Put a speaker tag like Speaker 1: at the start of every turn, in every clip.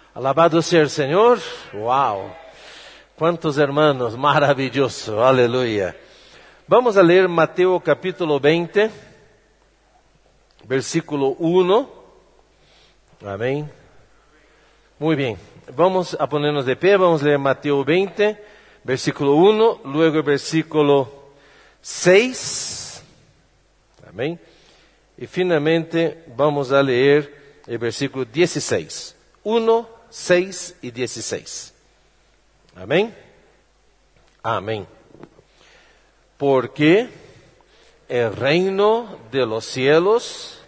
Speaker 1: Alabado sea el Señor. Wow. Cuántos hermanos, maravilloso. Aleluya. Vamos a leer Mateo capítulo 20, versículo 1. Amén. Muy bien. Vamos a ponernos de pie. Vamos a leer Mateo 20, versículo 1, luego el versículo 6. Amén. Y finalmente vamos a leer el versículo 16. 1, 6 y 16. Amén. Amén. Porque el reino de los cielos.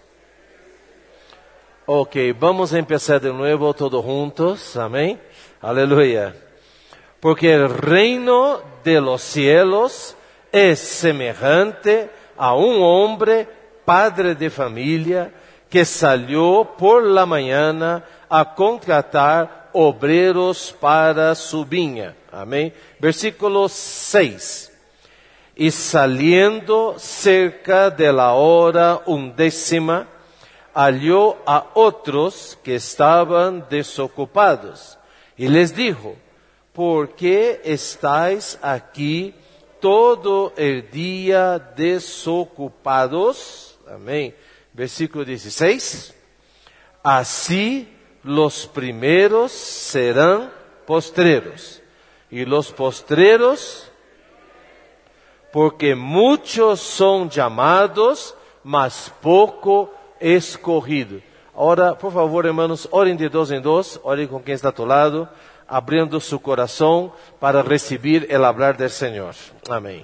Speaker 1: Ok, vamos a empezar de nuevo todos juntos. Amén. Aleluya. Porque el reino de los cielos es semejante a un hombre, padre de familia, que salió por la mañana a contratar obreros para su viña. Amén. Versículo 6. Y saliendo cerca de la hora 11, halló a otros que estaban desocupados. Y les dijo: ¿por qué estáis aquí todo el día desocupados? Amén. Versículo 16. Así los primeros serán postreros, y los postreros, porque muchos son llamados, mas poco escogidos. Ahora, por favor, hermanos, oren de dos en dos, oren con quien está a tu lado, abriendo su corazón para recibir el hablar del Señor. Amén.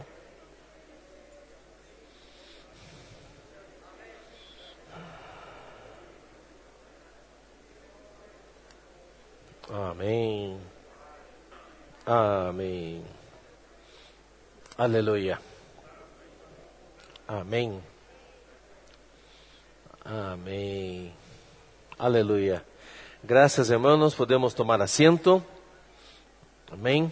Speaker 1: Amén. Amén. Aleluya. Amén. Amén. Aleluya. Gracias, hermanos. Podemos tomar asiento. Amén.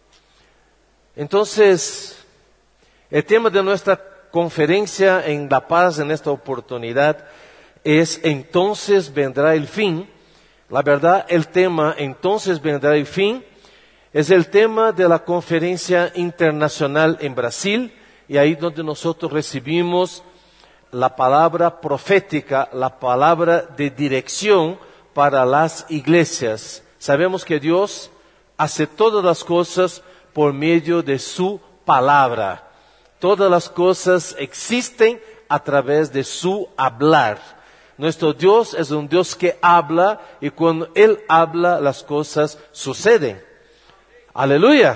Speaker 1: Entonces, el tema de nuestra conferencia en La Paz en esta oportunidad es Entonces vendrá el fin. La verdad, el tema Entonces vendrá el fin es el tema de la conferencia internacional en Brasil, y ahí donde nosotros recibimos la palabra profética, la palabra de dirección para las iglesias. Sabemos que Dios hace todas las cosas por medio de su palabra. Todas las cosas existen a través de su hablar. Nuestro Dios es un Dios que habla, y cuando Él habla las cosas suceden. Aleluya.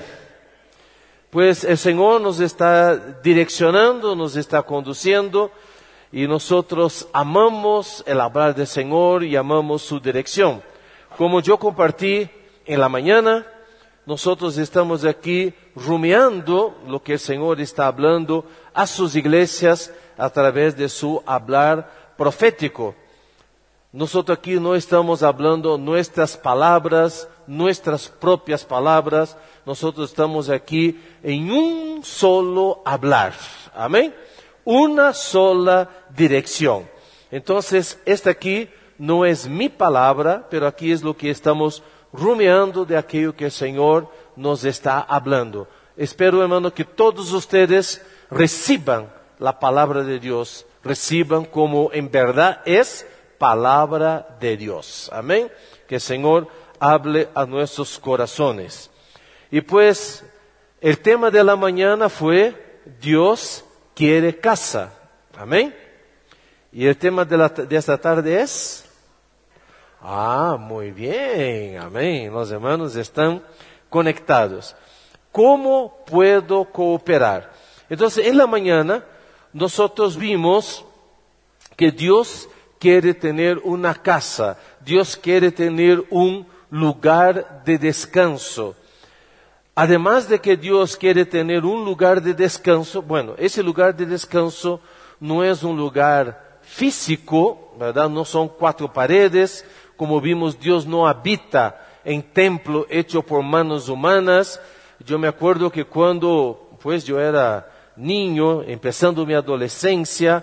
Speaker 1: Pues el Señor nos está direccionando, nos está conduciendo, y nosotros amamos el hablar del Señor y amamos su dirección. Como yo compartí en la mañana, nosotros estamos aquí rumiando lo que el Señor está hablando a sus iglesias a través de su hablar profético. Nosotros aquí no estamos hablando nuestras palabras, nuestras propias palabras. Nosotros estamos aquí en un solo hablar. Amén. Una sola dirección. Entonces, esta aquí no es mi palabra, pero aquí es lo que estamos rumiando de aquello que el Señor nos está hablando. Espero, hermano, que todos ustedes reciban la palabra de Dios, reciban como en verdad es palabra de Dios. Amén. Que el Señor hable a nuestros corazones. Y pues, el tema de la mañana fue Dios quiere casa. Amén. Y el tema de esta tarde es... muy bien. Amén. Los hermanos están conectados. ¿Cómo puedo cooperar? Entonces, en la mañana, nosotros vimos que Dios quiere tener una casa. Dios quiere tener un lugar de descanso. Además de que Dios quiere tener un lugar de descanso, bueno, ese lugar de descanso no es un lugar físico, ¿verdad? No son 4 paredes. Como vimos, Dios no habita en templo hecho por manos humanas. Yo me acuerdo que cuando, pues yo era niño, empezando mi adolescencia,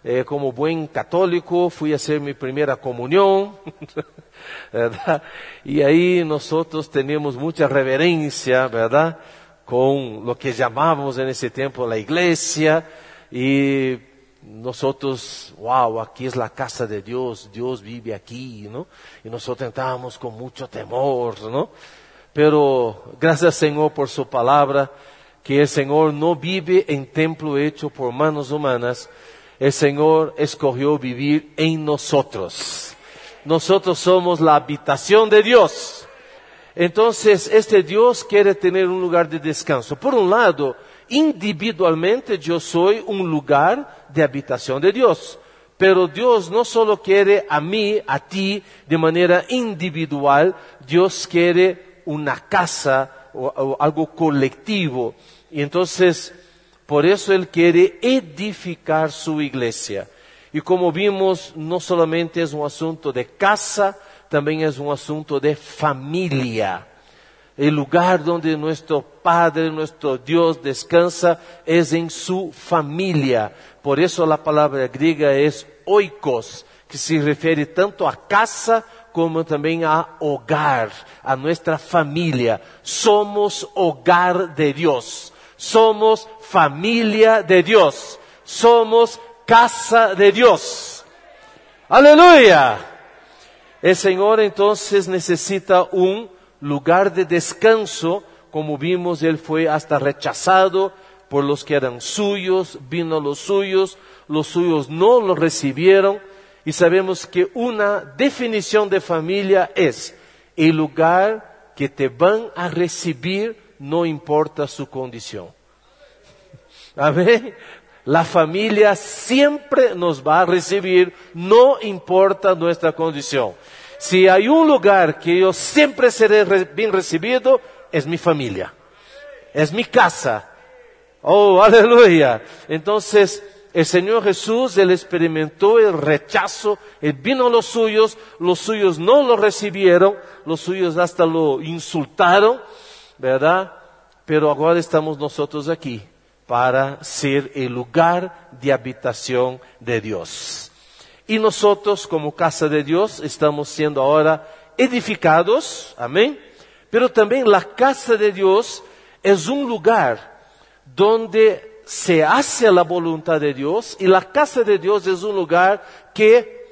Speaker 1: como buen católico, fui a hacer mi primera comunión, ¿verdad? Y ahí nosotros teníamos mucha reverencia, ¿verdad? Con lo que llamábamos en ese tiempo la iglesia, y nosotros, wow, aquí es la casa de Dios, Dios vive aquí, ¿no? Y nosotros entrábamos con mucho temor, ¿no? Pero gracias Señor por su palabra, que el Señor no vive en templo hecho por manos humanas. El Señor escogió vivir en nosotros. Nosotros somos la habitación de Dios. Entonces, este Dios quiere tener un lugar de descanso. Por un lado, individualmente yo soy un lugar de habitación de Dios. Pero Dios no solo quiere a mí, a ti, de manera individual. Dios quiere una casa o algo colectivo. Y entonces, por eso Él quiere edificar su iglesia. Y como vimos, no solamente es un asunto de casa, también es un asunto de familia. El lugar donde nuestro Padre, nuestro Dios descansa es en su familia. Por eso la palabra griega es oikos, que se refiere tanto a casa como también a hogar, a nuestra familia. Somos hogar de Dios. Somos familia de Dios. Somos casa de Dios. ¡Aleluya! El Señor entonces necesita un lugar de descanso. Como vimos, Él fue hasta rechazado por los que eran suyos, vino a los suyos no lo recibieron. Y sabemos que una definición de familia es el lugar que te van a recibir, no importa su condición. Amén. La familia siempre nos va a recibir, no importa nuestra condición. Si hay un lugar que yo siempre seré bien recibido, es mi familia. Es mi casa. Oh, aleluya. Entonces, el Señor Jesús, Él experimentó el rechazo, Él vino a los suyos no lo recibieron, los suyos hasta lo insultaron, ¿verdad? Pero ahora estamos nosotros aquí para ser el lugar de habitación de Dios. Y nosotros como casa de Dios estamos siendo ahora edificados, amén. Pero también la casa de Dios es un lugar donde se hace la voluntad de Dios, y la casa de Dios es un lugar que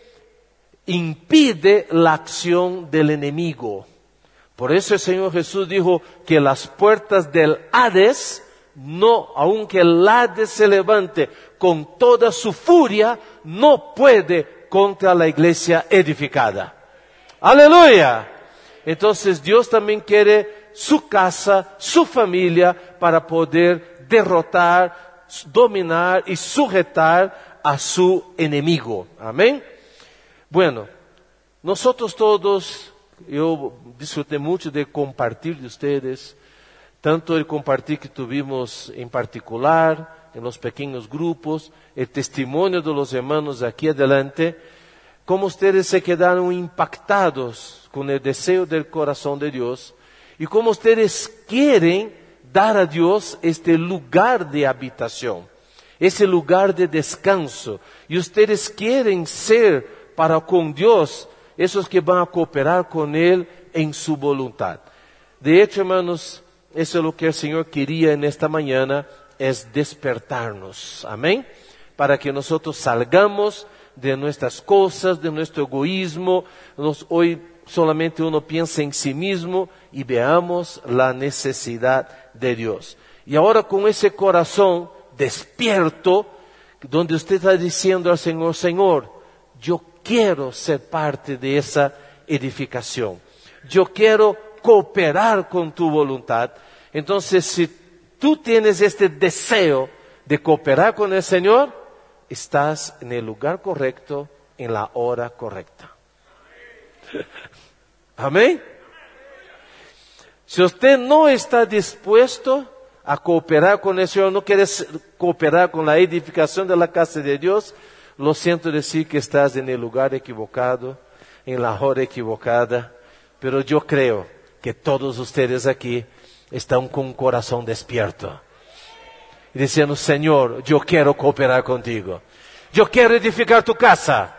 Speaker 1: impide la acción del enemigo. Por eso el Señor Jesús dijo que las puertas del Hades, no, aunque el Hades se levante con toda su furia, no puede contra la iglesia edificada. ¡Aleluya! Entonces Dios también quiere su casa, su familia, para poder derrotar, dominar y sujetar a su enemigo. Amén. Bueno, nosotros todos, yo disfruté mucho de compartir de ustedes, tanto el compartir que tuvimos en particular, en los pequeños grupos, el testimonio de los hermanos aquí adelante, como ustedes se quedaron impactados con el deseo del corazón de Dios, y como ustedes quieren dar a Dios este lugar de habitación, ese lugar de descanso. Y ustedes quieren ser para con Dios esos que van a cooperar con Él en su voluntad. De hecho, hermanos, eso es lo que el Señor quería en esta mañana, es despertarnos. Amén. Para que nosotros salgamos de nuestras cosas, de nuestro egoísmo. Hoy solamente uno piensa en sí mismo y veamos la necesidad de Dios. Y ahora con ese corazón despierto, donde usted está diciendo al Señor, Señor, yo quiero ser parte de esa edificación. Yo quiero cooperar con tu voluntad. Entonces, si tú tienes este deseo de cooperar con el Señor, estás en el lugar correcto, en la hora correcta. Amén. Si usted no está dispuesto a cooperar con el Señor, no quiere cooperar con la edificación de la casa de Dios, lo siento decir que estás en el lugar equivocado, en la hora equivocada, pero yo creo que todos ustedes aquí están con un corazón despierto y diciendo, Señor, yo quiero cooperar contigo. yo quiero edificar tu casa.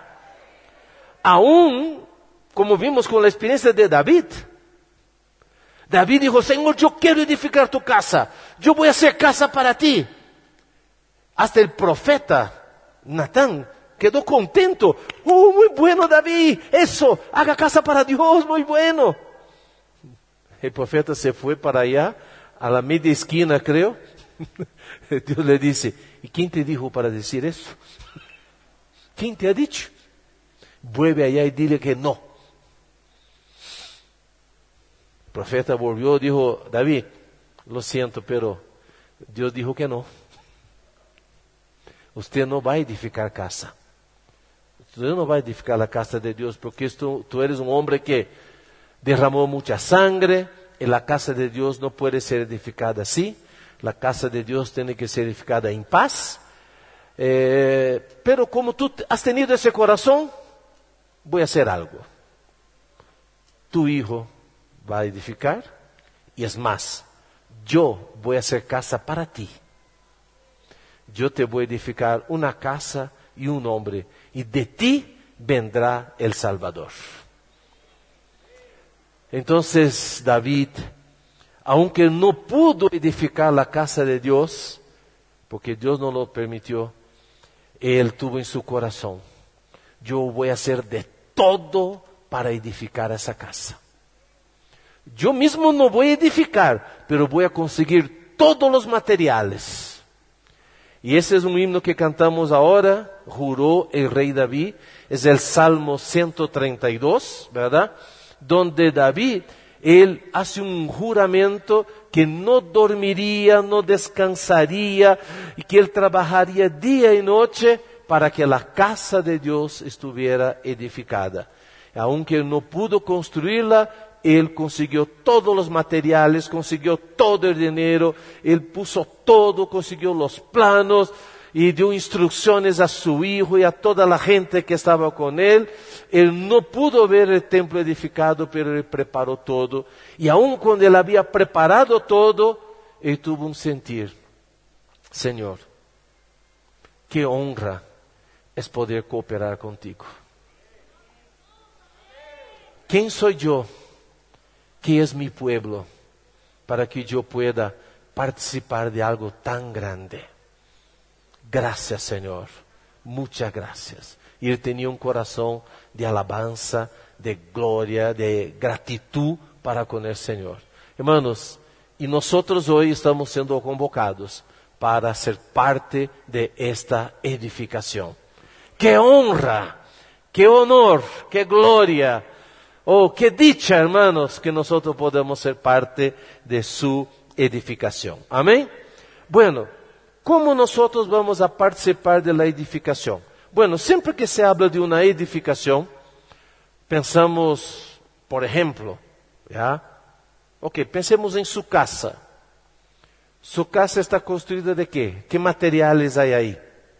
Speaker 1: Aún, como vimos con la experiencia de David. David dijo, Señor, yo quiero edificar tu casa. Yo voy a hacer casa para ti. Hasta el profeta Natán quedó contento. Oh, muy bueno, David. Eso, haga casa para Dios, muy bueno. El profeta se fue para allá, a la media esquina, creo. Dios le dice, ¿y quién te dijo para decir eso? ¿Quién te ha dicho? Vuelve allá y dile que no. El profeta volvió, dijo, David, lo siento, pero Dios dijo que no. Usted no va a edificar casa. Usted no va a edificar la casa de Dios, porque tú eres un hombre que derramó mucha sangre, y la casa de Dios no puede ser edificada así. La casa de Dios tiene que ser edificada en paz. Pero como tú has tenido ese corazón, voy a hacer algo. Tu hijo va a edificar, y es más, yo voy a hacer casa para ti. Yo te voy a edificar una casa y un hombre, y de ti vendrá el Salvador. Entonces David, aunque no pudo edificar la casa de Dios, porque Dios no lo permitió, él tuvo en su corazón, yo voy a hacer de todo para edificar esa casa. Yo mismo no voy a edificar, pero voy a conseguir todos los materiales. Y ese es un himno que cantamos ahora, juró el rey David, es el Salmo 132, ¿verdad? Donde David, él hace un juramento que no dormiría, no descansaría, y que él trabajaría día y noche para que la casa de Dios estuviera edificada. Aunque no pudo construirla, él consiguió todos los materiales, consiguió todo el dinero, él puso todo, consiguió los planos y dio instrucciones a su hijo y a toda la gente que estaba con él. Él no pudo ver el templo edificado, pero él preparó todo. Y aun cuando él había preparado todo, él tuvo un sentir. Señor, qué honra es poder cooperar contigo. ¿Quién soy yo? ¿Qué es mi pueblo? Para que yo pueda participar de algo tan grande. Gracias, Señor. Muchas gracias. Y él tenía un corazón de alabanza, de gloria, de gratitud para con el Señor. Hermanos, y nosotros hoy estamos siendo convocados para ser parte de esta edificación. ¡Qué honra! ¡Qué honor! ¡Qué gloria! Oh, qué dicha, hermanos, que nosotros podamos ser parte de su edificación. Amén. Bueno, ¿cómo nosotros vamos a participar de la edificación? Bueno, siempre que se habla de una edificación, pensamos, por ejemplo, ¿ya? Ok, pensemos en su casa. ¿Su casa está construida de qué? ¿Qué materiales hay ahí?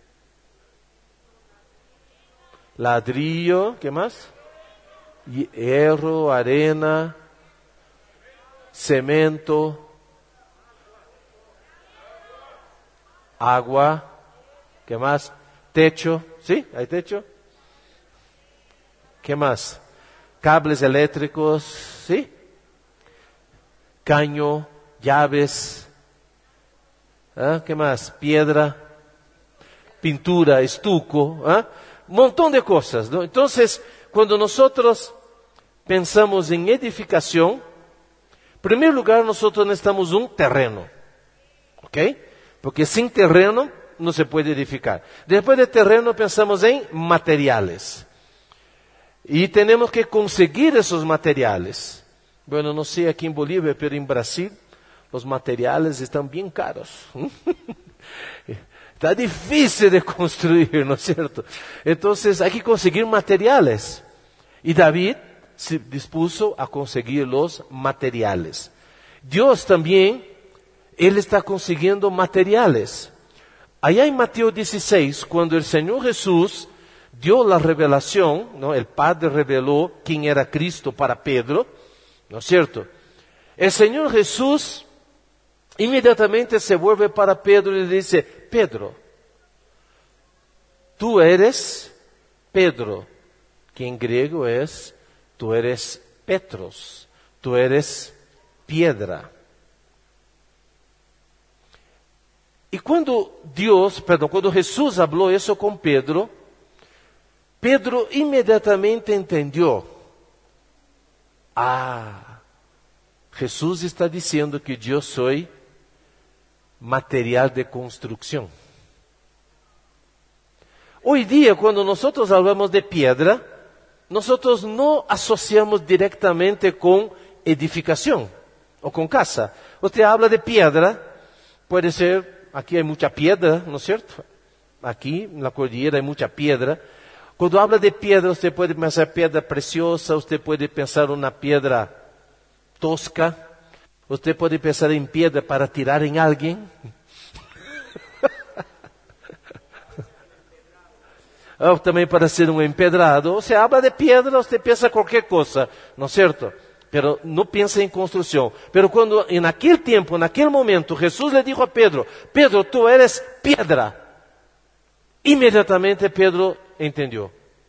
Speaker 1: Ladrillo, ¿qué más? Hierro, arena, cemento, agua, ¿qué más? Techo, ¿sí? ¿Hay techo? ¿Qué más? Cables eléctricos, ¿sí? Caño, llaves, ¿qué más? Piedra, pintura, estuco, un montón de cosas, ¿no? Entonces, cuando nosotros pensamos en edificación, en primer lugar nosotros necesitamos un terreno, ¿ok? Porque sin terreno no se puede edificar. Después de terreno pensamos en materiales. Y tenemos que conseguir esos materiales. Bueno, no sé aquí en Bolivia, pero en Brasil los materiales están bien caros. Está difícil de construir, ¿no es cierto? Entonces hay que conseguir materiales. Y David se dispuso a conseguir los materiales. Dios también, Él está consiguiendo materiales. Allá en Mateo 16, cuando el Señor Jesús dio la revelación, ¿no? El Padre reveló quién era Cristo para Pedro, ¿no es cierto? El Señor Jesús inmediatamente se vuelve para Pedro y le dice, Pedro, tú eres Pedro, que en griego es, tú eres Petros, tú eres piedra. Y cuando Jesús habló eso con Pedro, Pedro inmediatamente entendió. Jesús está diciendo que yo soy material de construcción. Hoy día, cuando nosotros hablamos de piedra, nosotros no asociamos directamente con edificación o con casa. Usted habla de piedra, puede ser, aquí hay mucha piedra, ¿no es cierto? Aquí en la cordillera hay mucha piedra. Cuando habla de piedra, usted puede pensar piedra preciosa, usted puede pensar una piedra tosca, usted puede pensar en piedra para tirar en alguien. O también para ser un empedrado. Se habla de piedra, usted piensa cualquier cosa, ¿no es cierto? Pero no piensa en construcción. Pero cuando en aquel tiempo, en aquel momento, Jesús le dijo a Pedro, Pedro, tú eres piedra. Inmediatamente Pedro entendió.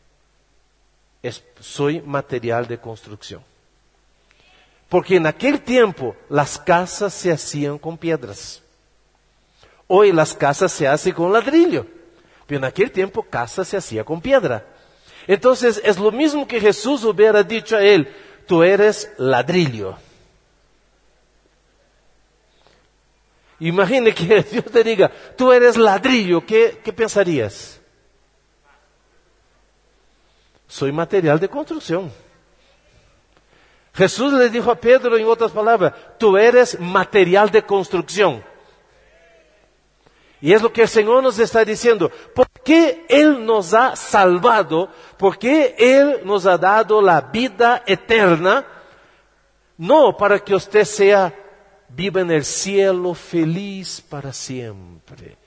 Speaker 1: Soy material de construcción. Porque en aquel tiempo las casas se hacían con piedras. Hoy las casas se hacen con ladrillo. Pero en aquel tiempo casa se hacía con piedra. Entonces es lo mismo que Jesús hubiera dicho a él, tú eres ladrillo. Imagine que Dios te diga, tú eres ladrillo, ¿qué pensarías? Soy material de construcción. Jesús le dijo a Pedro en otras palabras, tú eres material de construcción. Y es lo que el Señor nos está diciendo. ¿Por qué Él nos ha salvado? ¿Por qué Él nos ha dado la vida eterna? No para que usted viva en el cielo feliz para siempre.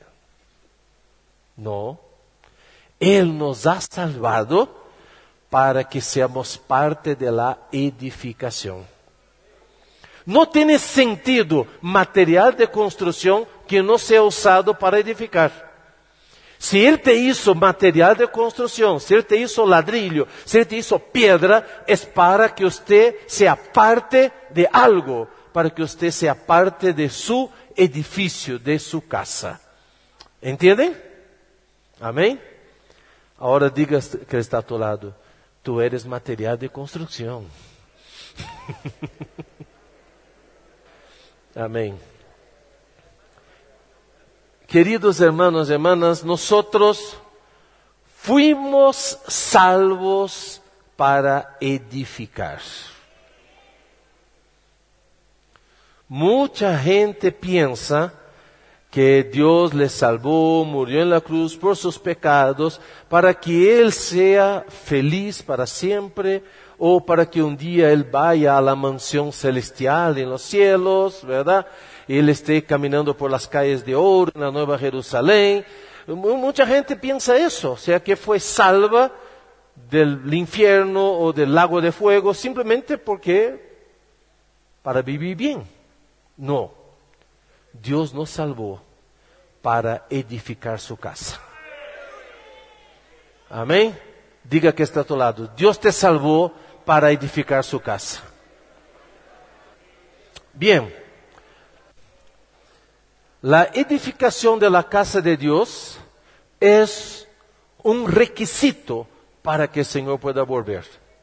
Speaker 1: No. Él nos ha salvado para que seamos parte de la edificación. No tiene sentido material de construcción que no sea usado para edificar. Si Él te hizo material de construcción, si Él te hizo ladrillo, si Él te hizo piedra, es para que usted sea parte de algo, para que usted sea parte de su edificio, de su casa. ¿Entienden? Amén. Ahora diga que está a tu lado, tú eres material de construcción. Amén. Queridos hermanos y hermanas, nosotros fuimos salvos para edificar. Mucha gente piensa que Dios les salvó, murió en la cruz por sus pecados, para que Él sea feliz para siempre, o para que un día Él vaya a la mansión celestial en los cielos, ¿verdad? Él esté caminando por las calles de oro en la Nueva Jerusalén. Mucha gente piensa eso, o sea que fue salva del infierno o del lago de fuego simplemente para vivir bien. No, Dios nos salvó para edificar su casa. Amén. Diga que está a tu lado, Dios te salvó para edificar su casa. Bien. La edificación de la casa de Dios es un requisito para que el Señor pueda volver.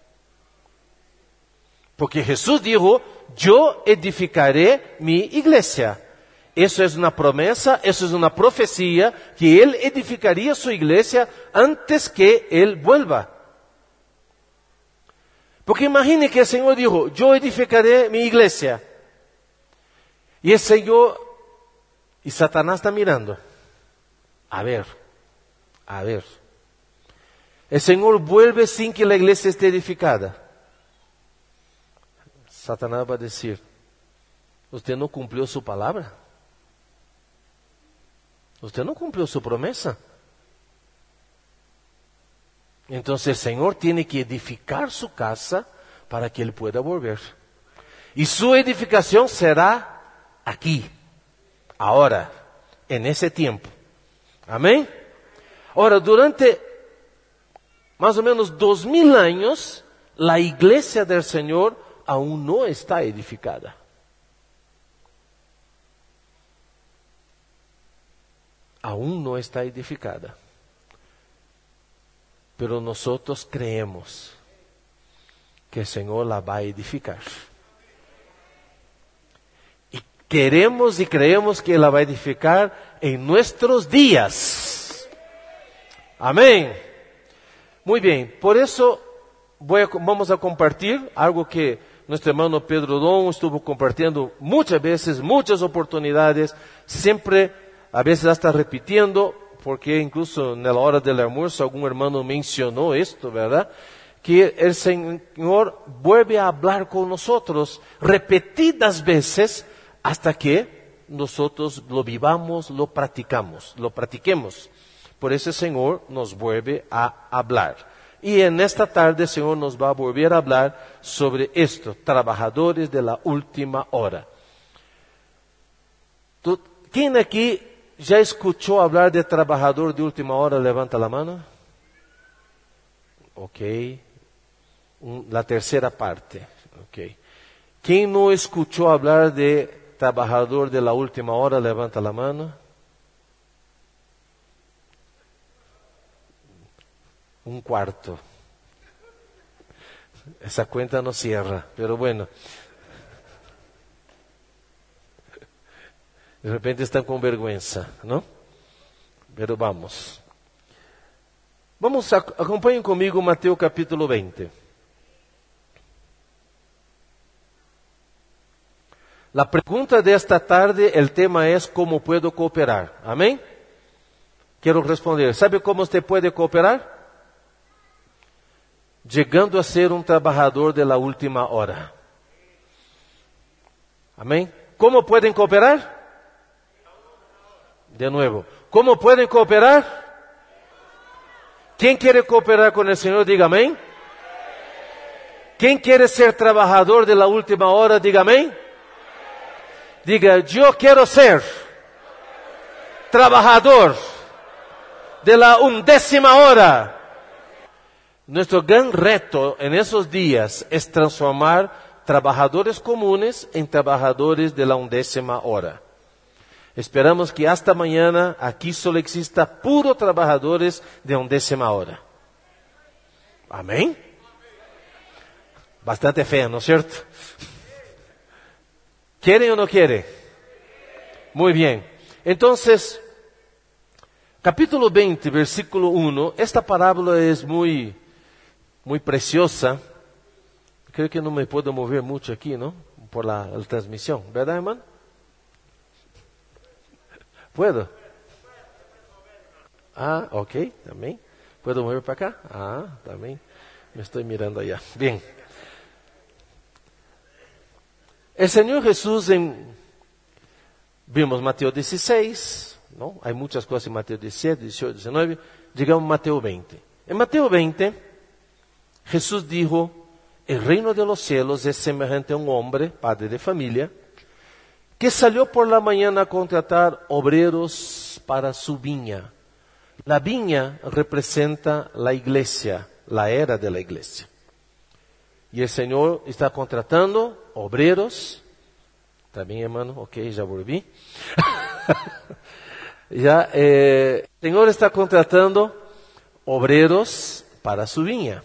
Speaker 1: Porque Jesús dijo, yo edificaré mi iglesia. Eso es una promesa, eso es una profecía, que Él edificaría su iglesia antes que Él vuelva. Porque imagine que el Señor dijo, yo edificaré mi iglesia. Y el Señor, y Satanás está mirando. A ver. El Señor vuelve sin que la iglesia esté edificada. Satanás va a decir, usted no cumplió su palabra. Usted no cumplió su promesa. Entonces el Señor tiene que edificar su casa para que Él pueda volver. Y su edificación será aquí, ahora, en ese tiempo. Amén. Ahora, durante más o menos 2000 años, la iglesia del Señor aún no está edificada. Aún no está edificada. Pero nosotros creemos que el Señor la va a edificar. Y queremos y creemos que la va a edificar en nuestros días. Amén. Muy bien, por eso vamos a compartir algo que nuestro hermano Pedro Dom estuvo compartiendo muchas veces, muchas oportunidades, siempre, a veces hasta repitiendo, porque incluso en la hora del almuerzo algún hermano mencionó esto, ¿verdad? Que el Señor vuelve a hablar con nosotros repetidas veces hasta que nosotros lo vivamos, lo practiquemos. Por eso el Señor nos vuelve a hablar. Y en esta tarde el Señor nos va a volver a hablar sobre esto, trabajadores de la última hora. ¿Quién aquí ya escuchó hablar de trabajador de última hora? Levanta la mano. Ok. La tercera parte. Ok. ¿Quién no escuchó hablar de trabajador de la última hora? Levanta la mano. Un cuarto. Esa cuenta no cierra, pero bueno. De repente están con vergüenza, ¿no? Pero vamos. Acompañen conmigo Mateo capítulo 20. La pregunta de esta tarde, el tema es ¿cómo puedo cooperar? ¿Amén? Quiero responder. ¿Sabe cómo usted puede cooperar? Llegando a ser un trabajador de la última hora. Amén. ¿Cómo pueden cooperar? De nuevo. ¿Cómo pueden cooperar? ¿Quién quiere cooperar con el Señor? Diga amén. ¿Quién quiere ser trabajador de la última hora? Diga amén. Diga, yo quiero ser trabajador de la 11ª hora. Nuestro gran reto en esos días es transformar trabajadores comunes en trabajadores de la 11ª hora. Esperamos que hasta mañana aquí solo exista puro trabajadores de 11ª hora. Amén. Bastante fe, ¿no es cierto? ¿Quiere o no quiere? Muy bien. Entonces, capítulo 20, versículo 1, esta parábola es muy preciosa. Creo que no me puedo mover mucho aquí, ¿no? Por la transmisión, ¿verdad, hermano? ¿Puedo? Ah, ok, también. ¿Puedo mover para acá? Ah, también. Me estoy mirando allá. Bien. El Señor Jesús vimos Mateo 16, ¿no? Hay muchas cosas en Mateo 17, 18, 19. Llegamos a Mateo 20. En Mateo 20, Jesús dijo, el reino de los cielos es semejante a un hombre, padre de familia, que salió por la mañana a contratar obreros para su viña. La viña representa la iglesia, la era de la iglesia. Y el Señor está contratando obreros. También, hermano, ok, ya volví. El Señor está contratando obreros para su viña.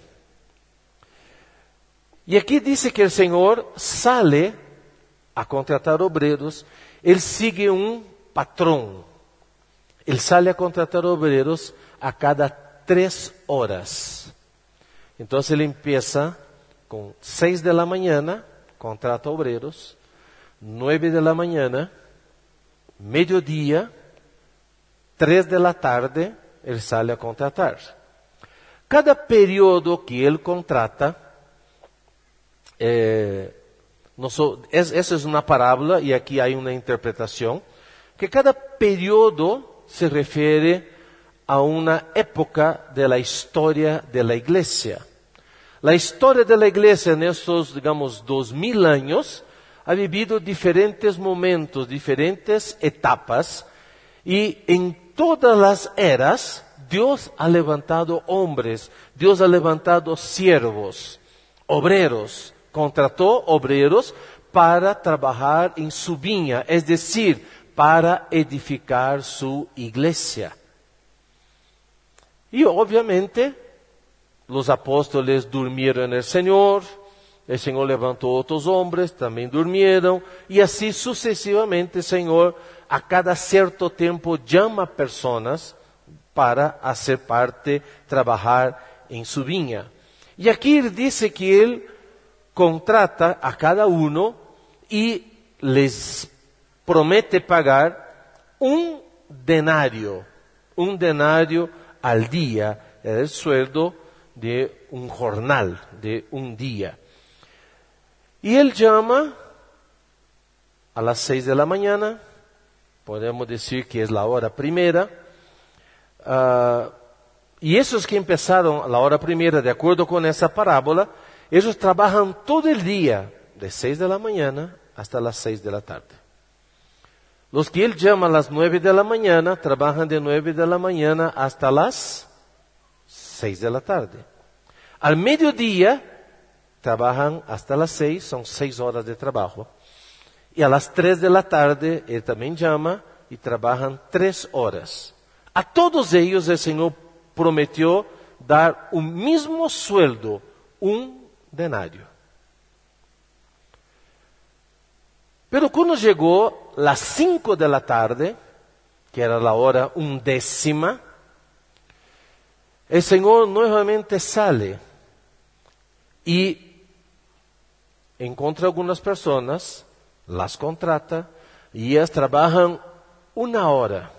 Speaker 1: Y aquí dice que el Señor sale a contratar obreros. Él sigue un patrón. Él sale a contratar obreros a cada 3 horas. Entonces él empieza con 6 de la mañana, contrata obreros, 9 de la mañana, mediodía, 3 de la tarde, él sale a contratar. Cada periodo que él contrata, esa es una parábola y aquí hay una interpretación, que cada periodo se refiere a una época de la historia de la iglesia. La historia de la iglesia en estos, 2000 años, ha vivido diferentes momentos, diferentes etapas, y en todas las eras, Dios ha levantado hombres, Dios ha levantado siervos, obreros, contrató obreros para trabajar en su viña, es decir, para edificar su iglesia. Y obviamente los apóstoles durmieron en el Señor levantó otros hombres, también durmieron, y así sucesivamente el Señor a cada cierto tiempo llama personas para hacer parte, trabajar en su viña. Y aquí dice que Él contrata a cada uno y les promete pagar un denario al día, el sueldo de un jornal, de un día. Y Él llama a las 6 de la mañana, podemos decir que es la hora primera, y esos que empezaron a la hora primera, de acuerdo con esa parábola, ellos trabajan todo el día, de 6 de la mañana hasta las 6 de la tarde. Los que Él llama a las 9 de la mañana, trabajan de 9 de la mañana hasta las 6 de la tarde. Al mediodía, trabajan hasta las 6, son 6 horas de trabajo. Y a las 3 de la tarde, Él también llama y trabajan 3 horas. A todos ellos el Señor prometió dar un mismo sueldo, un denario. Pero cuando llegó las 5 de la tarde, que era la hora 11, el Señor nuevamente sale y encontra algunas personas, las contrata y ellas trabajan 1 hora.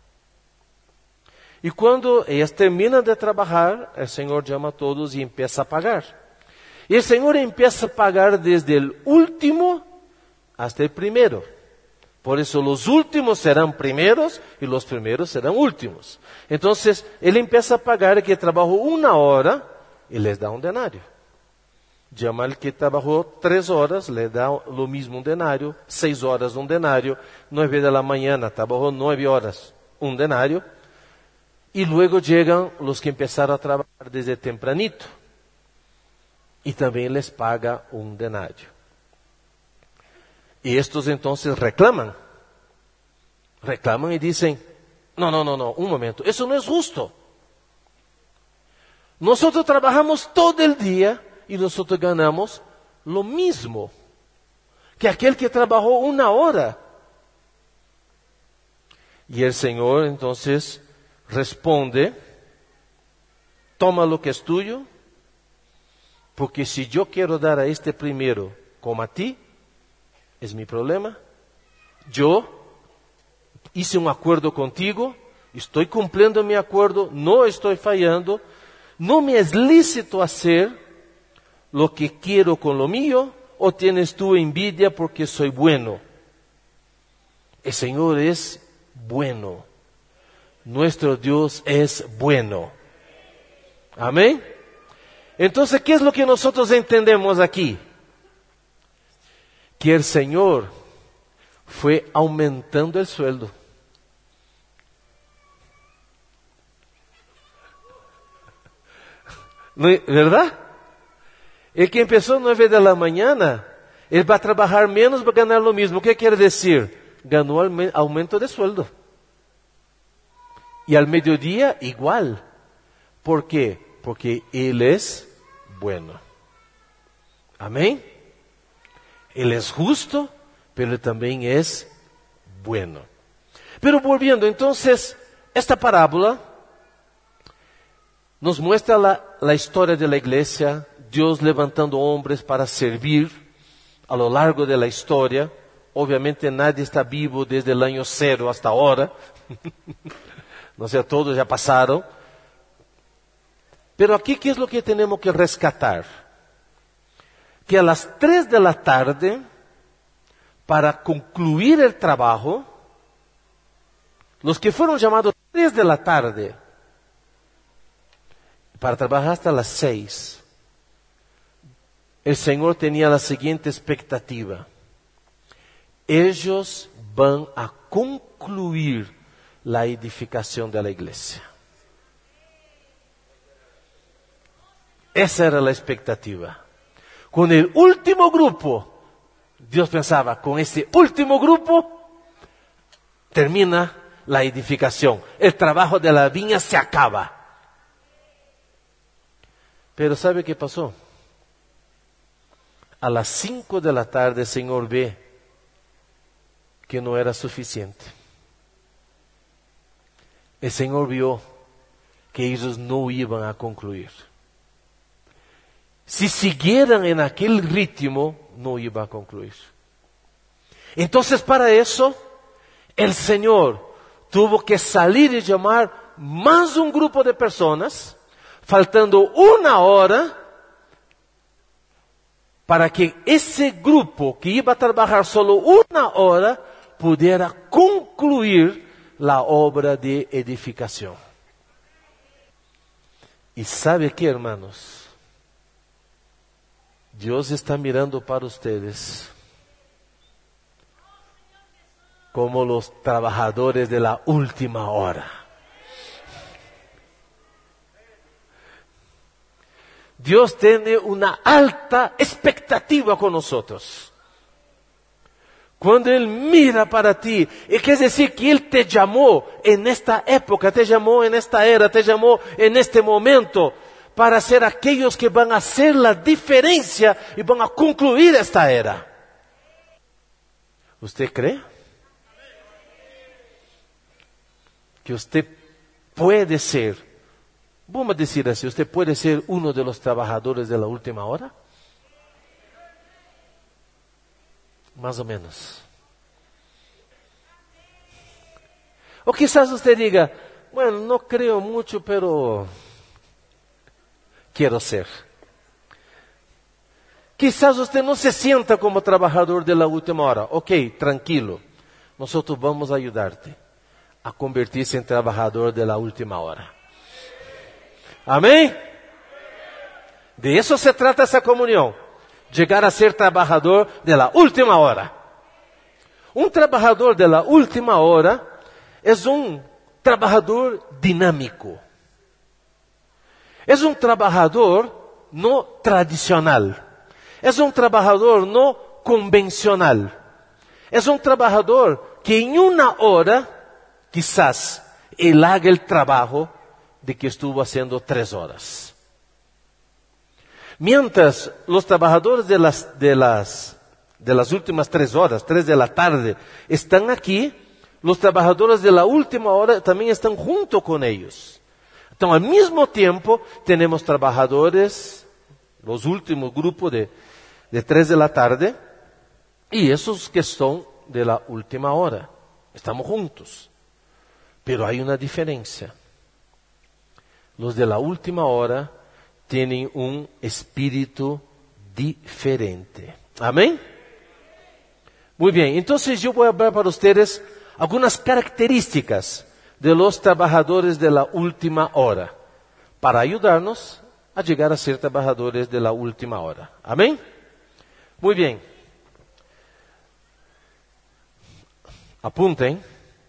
Speaker 1: Y cuando ellas terminan de trabajar, el Señor llama a todos y empieza a pagar. Y el Señor empieza a pagar desde el último hasta el primero. Por eso los últimos serán primeros y los primeros serán últimos. Entonces, Él empieza a pagar el que trabajó 1 hora y les da un denario. Llama al que trabajó 3 horas, le da lo mismo un denario, 6 horas un denario, 9 de la mañana trabajó 9 horas, un denario. Y luego llegan los que empezaron a trabajar desde tempranito. Y también les paga un denario. Y estos entonces reclaman y dicen, no, un momento, eso no es justo. Nosotros trabajamos todo el día y nosotros ganamos lo mismo que aquel que trabajó 1 hora. Y el Señor entonces responde, toma lo que es tuyo, porque si yo quiero dar a este primero como a ti, es mi problema. Yo hice un acuerdo contigo, estoy cumpliendo mi acuerdo, no estoy fallando, no me es lícito hacer lo que quiero con lo mío, o tienes tú envidia porque soy bueno. El Señor es bueno. Nuestro Dios es bueno. Amén. Entonces, ¿qué es lo que nosotros entendemos aquí? Que el Señor fue aumentando el sueldo. ¿Verdad? El que empezó 9 de la mañana, él va a trabajar menos para ganar lo mismo. ¿Qué quiere decir? Ganó aumento de sueldo. Y al mediodía igual. ¿Por qué? Porque Él es bueno. Amén. Él es justo, pero también es bueno. Pero volviendo, entonces, esta parábola nos muestra la historia de la iglesia, Dios levantando hombres para servir a lo largo de la historia. Obviamente nadie está vivo desde el año 0 hasta ahora. No sé, todos ya pasaron. Pero aquí, ¿qué es lo que tenemos que rescatar? Que a las 3 de la tarde, para concluir el trabajo, los que fueron llamados 3 de la tarde, para trabajar hasta las 6, el Señor tenía la siguiente expectativa. Ellos van a concluir la edificación de la iglesia. Esa era la expectativa. Con el último grupo, Dios pensaba, con ese último grupo termina la edificación. El trabajo de la viña se acaba. Pero ¿sabe qué pasó? A las 5 de la tarde el Señor ve que no era suficiente. El Señor vio que ellos no iban a concluir. Si siguieran en aquel ritmo, no iba a concluir. Entonces, para eso, el Señor tuvo que salir y llamar más un grupo de personas, faltando 1 hora, para que ese grupo que iba a trabajar solo 1 hora, pudiera concluir la obra de edificación. ¿Y sabe qué, hermanos? Dios está mirando para ustedes como los trabajadores de la última hora. Dios tiene una alta expectativa con nosotros. Cuando Él mira para ti, quiere decir que Él te llamó en esta época, te llamó en esta era, te llamó en este momento, para ser aquellos que van a hacer la diferencia y van a concluir esta era. ¿Usted cree que usted puede ser, vamos a decir así, usted puede ser uno de los trabajadores de la última hora? Más o menos. O quizás usted diga, bueno, no creo mucho, pero quiero ser. Quizás usted no se sienta como trabajador de la última hora. Ok, tranquilo. Nosotros vamos a ayudarte a convertirse en trabajador de la última hora. Amén. De eso se trata esa comunión. Llegar a ser trabajador de la última hora. Un trabajador de la última hora es un trabajador dinámico. Es un trabajador no tradicional. Es un trabajador no convencional. Es un trabajador que en 1 hora, quizás, él haga el trabajo de que estuvo haciendo 3 horas. Mientras los trabajadores de las últimas 3 horas, 3 de la tarde, están aquí, los trabajadores de la última hora también están junto con ellos. Entonces, al mismo tiempo, tenemos trabajadores, los últimos grupos de 3 de la tarde, y esos que son de la última hora. Estamos juntos. Pero hay una diferencia. Los de la última hora tienen un espíritu diferente. ¿Amén? Muy bien, entonces yo voy a hablar para ustedes algunas características de los trabajadores de la última hora, para ayudarnos a llegar a ser trabajadores de la última hora. ¿Amén? Muy bien. Apunten.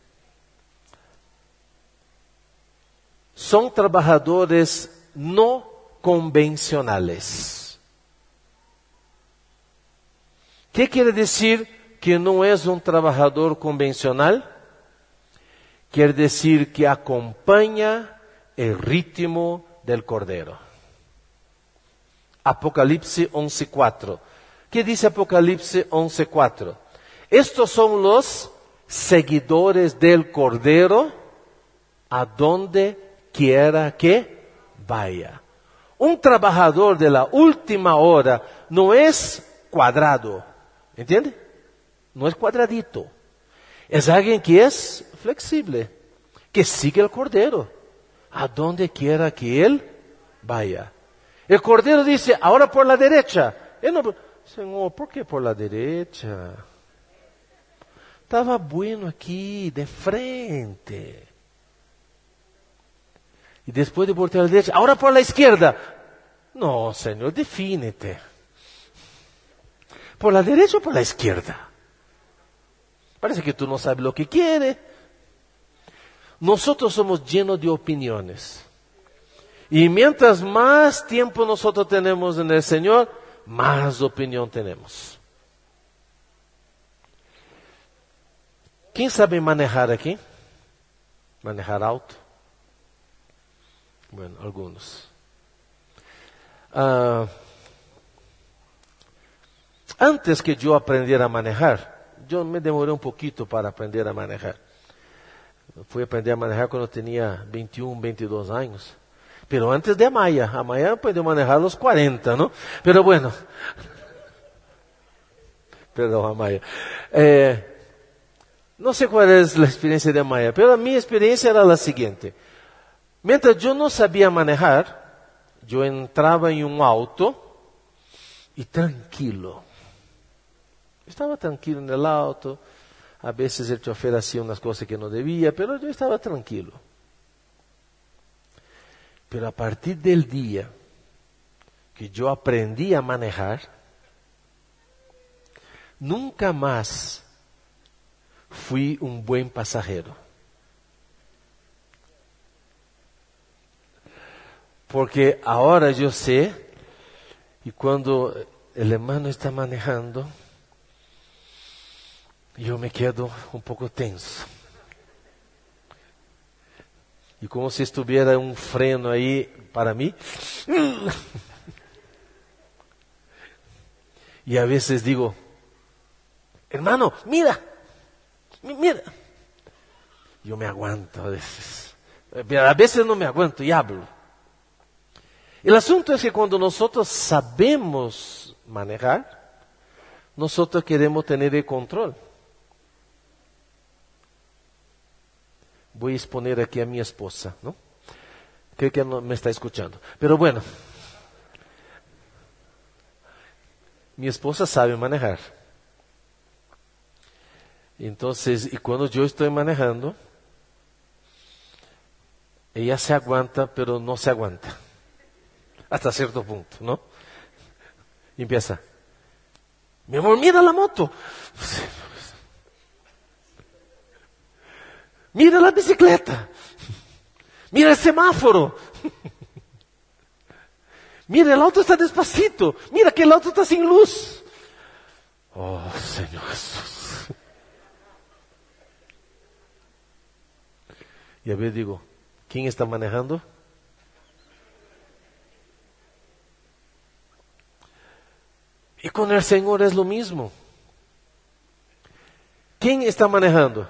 Speaker 1: Son trabajadores no convencionales. ¿Qué quiere decir que no es un trabajador convencional? Quiere decir que acompaña el ritmo del Cordero. Apocalipsis 11:4. ¿Qué dice Apocalipsis 11:4? Estos son los seguidores del Cordero a donde quiera que vaya. Un trabajador de la última hora no es cuadrado, ¿entiende? No es cuadradito. Es alguien que es flexible, que sigue el Cordero a donde quiera que él vaya. El Cordero dice, ahora por la derecha. Él no, Señor, ¿por qué por la derecha? Estaba bueno aquí, de frente. Y después de voltear a la derecha, ahora por la izquierda. No, Señor, defínete. ¿Por la derecha o por la izquierda? Parece que tú no sabes lo que quieres. Nosotros somos llenos de opiniones. Y mientras más tiempo nosotros tenemos en el Señor, más opinión tenemos. ¿Quién sabe manejar aquí? Manejar auto. Bueno, algunos. Antes que yo aprendiera a manejar, yo me demoré un poquito para aprender a manejar. Fui aprender a manejar cuando tenía 21, 22 años. Pero antes de Amaya aprendió a manejar a los 40, ¿no? Pero bueno. Perdón, Amaya. No sé cuál es la experiencia de Amaya, pero mi experiencia era la siguiente. Mientras yo no sabía manejar, yo entraba en un auto y tranquilo. Estaba tranquilo en el auto. A veces el chofer hacía unas cosas que no debía, pero yo estaba tranquilo. Pero a partir del día que yo aprendí a manejar, nunca más fui un buen pasajero. Porque ahora yo sé, y cuando el hermano está manejando, yo me quedo un poco tenso. Y como si estuviera un freno ahí para mí. Y a veces digo, hermano, mira. Yo me aguanto a veces. A veces no me aguanto y hablo. El asunto es que cuando nosotros sabemos manejar, nosotros queremos tener el control. Voy a exponer aquí a mi esposa, ¿no? Creo que no me está escuchando. Pero bueno, mi esposa sabe manejar. Entonces, y cuando yo estoy manejando, ella se aguanta, pero no se aguanta. Hasta cierto punto, ¿no? Y empieza, mi amor, mira la moto. Mira la bicicleta. Mira el semáforo. Mira, el auto está despacito. Mira que el auto está sin luz. Oh, Señor Jesús. Y a ver, digo, ¿quién está manejando? Y con el Señor es lo mismo. ¿Quién está manejando?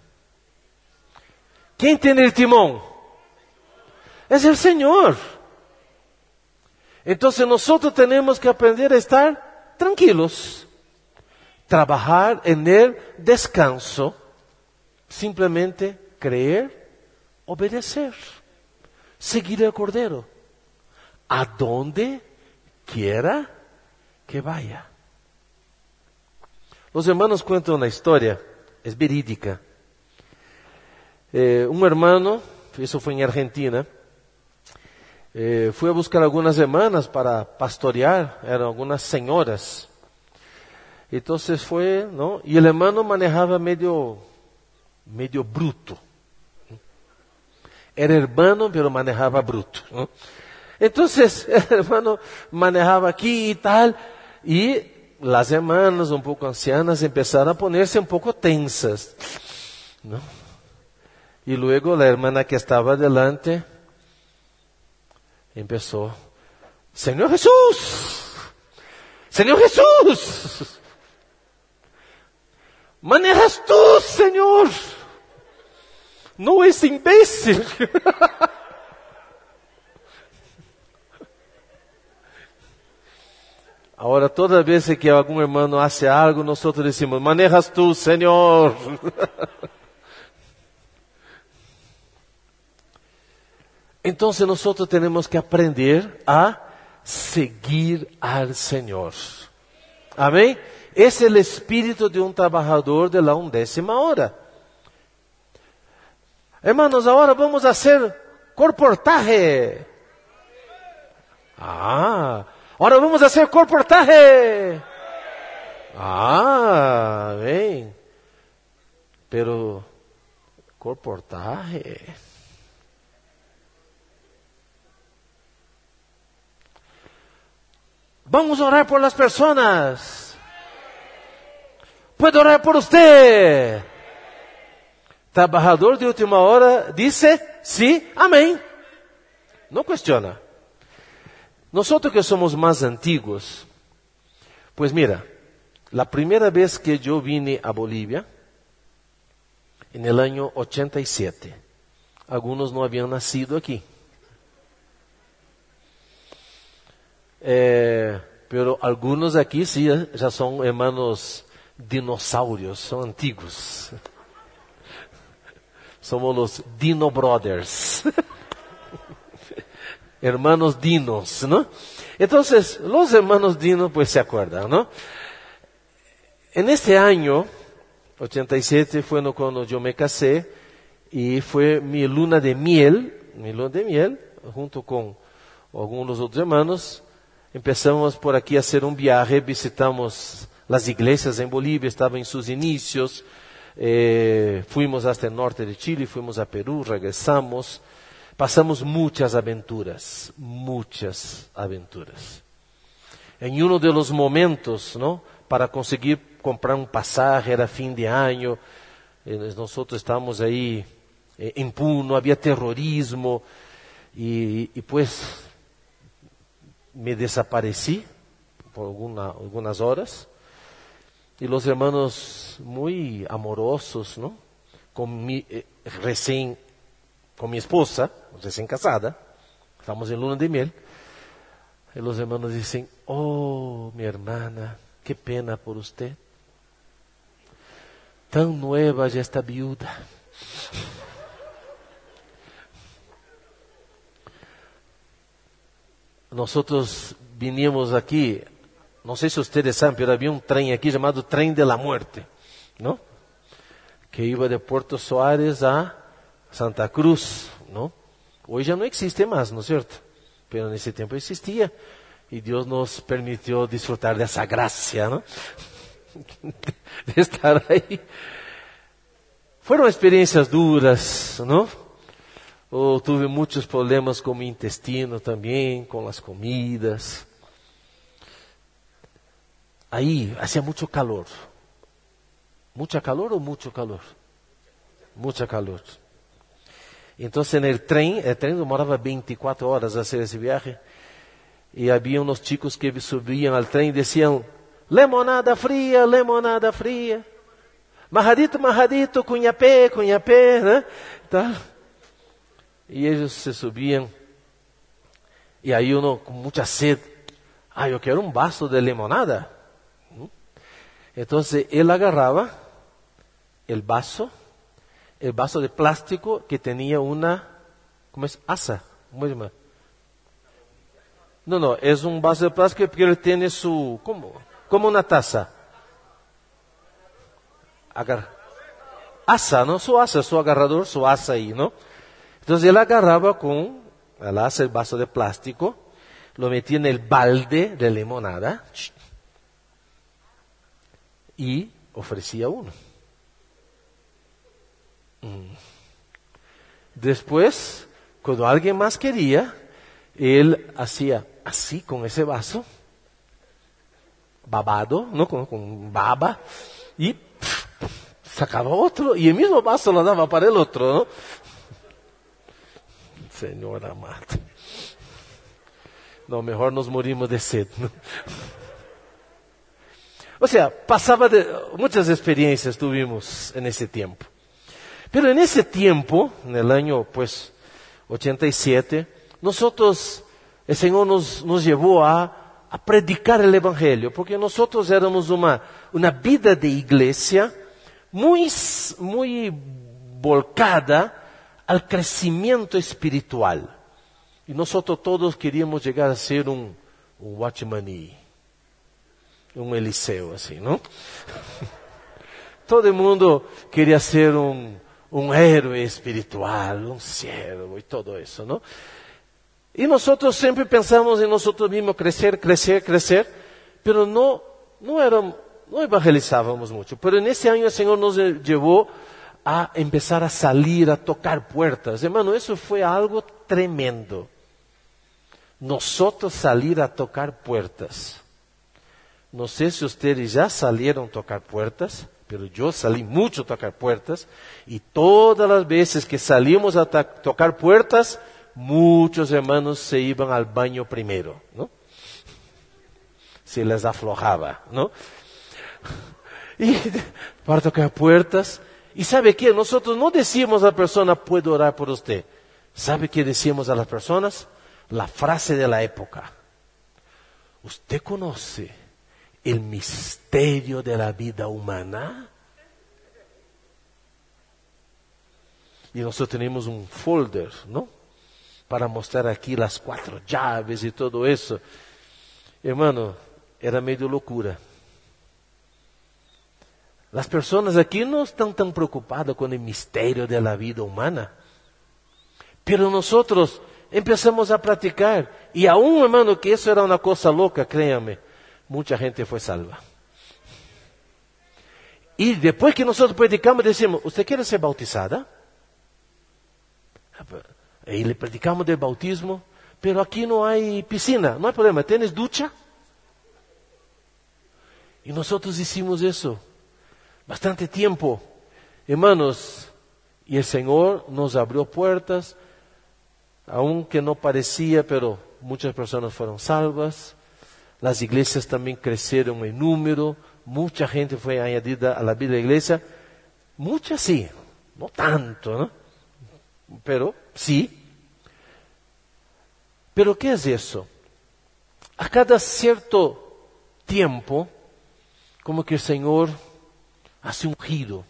Speaker 1: ¿Quién tiene el timón? Es el Señor. Entonces nosotros tenemos que aprender a estar tranquilos, trabajar en el descanso, simplemente creer, obedecer, seguir el Cordero, a donde quiera que vaya. Los hermanos cuentan una historia, es verídica. Un hermano, eso fue en Argentina, fue a buscar algunas hermanas para pastorear, eran algunas señoras. Entonces fue, ¿no? Y el hermano manejaba medio bruto. Era hermano, pero manejaba bruto, ¿no? Entonces el hermano manejaba aquí y tal, y las hermanas un poco ancianas empezaron a ponerse un poco tensas, ¿no? Y luego la hermana que estaba delante empezó, Señor Jesús, Señor Jesús, manejas tú, Señor, no es imbécil. Ahora, todas veces que algún hermano hace algo, nosotros decimos, manejas tú, Señor. Entonces nosotros tenemos que aprender a seguir al Señor. Amén. Es el espíritu de un trabajador de la 11ª hora. Hermanos, ahora vamos a hacer corportaje. Ahora vamos a hacer corportaje. Amén. Pero, corportaje. Vamos a orar por las personas. ¿Puedo orar por usted? Trabajador de última hora dice, sí, amén. No cuestiona. Nosotros que somos más antiguos, pues mira, la primera vez que yo vine a Bolivia, en el año 87, algunos no habían nacido aquí. Pero algunos aquí sí ya son hermanos dinosaurios, son antiguos. Somos los Dino Brothers. Hermanos dinos, ¿no? Entonces, los hermanos dinos pues se acuerdan, ¿no? En este año, 87, fue cuando yo me casé y fue mi luna de miel, junto con algunos otros hermanos. Empezamos por aquí a hacer un viaje, visitamos las iglesias en Bolivia, estaba en sus inicios, fuimos hasta el norte de Chile, fuimos a Perú, regresamos, pasamos muchas aventuras. En uno de los momentos, ¿no? Para conseguir comprar un pasaje, era fin de año, nosotros estábamos ahí en Puno, había terrorismo, y pues me desaparecí por algunas horas, y los hermanos muy amorosos, ¿no? Con mi esposa, recién casada, estamos en luna de miel, y los hermanos dicen, oh, mi hermana, qué pena por usted, tan nueva ya está viuda. Nosotros vinimos aquí, no sé si ustedes saben, pero había un tren aquí llamado Tren de la Muerte, ¿no? Que iba de Puerto Suárez a Santa Cruz, ¿no? Hoy ya no existe más, ¿no es cierto? Pero en ese tiempo existía y Dios nos permitió disfrutar de esa gracia, ¿no? De estar ahí. Fueron experiencias duras, ¿no? Tuve muchos problemas con mi intestino también, con las comidas. Ahí hacía mucho calor. ¿Mucha calor o mucho calor? Mucha calor. Entonces en el tren demoraba 24 horas hacer ese viaje. Y había unos chicos que subían al tren y decían, limonada fría, limonada fría. Majadito, majadito, cuñapé, cuñapé, ¿no? Tal. Y ellos se subían. Y ahí uno con mucha sed. Yo quiero un vaso de limonada. Entonces él agarraba el vaso de plástico que tenía una, ¿cómo es? Asa. ¿Cómo se llama? No, es un vaso de plástico porque él tiene su, como una taza. Asa, ¿no? Su asa, su agarrador, su asa ahí, ¿no? Entonces él agarraba con el asa, el vaso de plástico, lo metía en el balde de limonada y ofrecía uno. Después, cuando alguien más quería, él hacía así con ese vaso, babado, ¿no? Con baba, y sacaba otro, y el mismo vaso lo daba para el otro, ¿no? Señor amado. No, mejor nos morimos de sed, ¿no? O sea, muchas experiencias tuvimos en ese tiempo. Pero en ese tiempo, en el año, 87, el Señor nos llevó a predicar el Evangelio, porque nosotros éramos una vida de iglesia muy, muy volcada al crecimiento espiritual. Y nosotros todos queríamos llegar a ser un Watchman, un Eliseo, así, ¿no? Todo el mundo quería ser un héroe espiritual, un siervo y todo eso, ¿no? Y nosotros siempre pensamos en nosotros mismos crecer, pero no evangelizábamos mucho. Pero en ese año el Señor nos llevó a empezar a salir, a tocar puertas. Hermano, eso fue algo tremendo. nosotros salir a tocar puertas. No sé si ustedes ya salieron a tocar puertas, pero yo salí mucho a tocar puertas, y todas las veces que salimos a tocar puertas, muchos hermanos se iban al baño primero, ¿no? Se les aflojaba, ¿no? Y para tocar puertas, y ¿sabe qué? Nosotros no decimos a la persona, puedo orar por usted. ¿Sabe qué decimos a las personas? La frase de la época. ¿Usted conoce el misterio de la vida humana? Y nosotros tenemos un folder, ¿no? Para mostrar aquí las 4 llaves y todo eso. Hermano, era medio locura. Las personas aquí no están tan preocupadas con el misterio de la vida humana. Pero nosotros empezamos a practicar. Y aún, hermano, que eso era una cosa loca, créanme, mucha gente fue salva. Y después que nosotros predicamos, decimos, ¿usted quiere ser bautizada? Y le predicamos del bautismo, pero aquí no hay piscina, no hay problema, ¿tienes ducha? Y nosotros hicimos eso bastante tiempo, hermanos, y el Señor nos abrió puertas, aunque no parecía, pero muchas personas fueron salvas. Las iglesias también crecieron en número, mucha gente fue añadida a la vida de la iglesia, muchas sí, no tanto, ¿no? Pero sí. Pero ¿qué es eso? A cada cierto tiempo, como que el Señor hace un giro.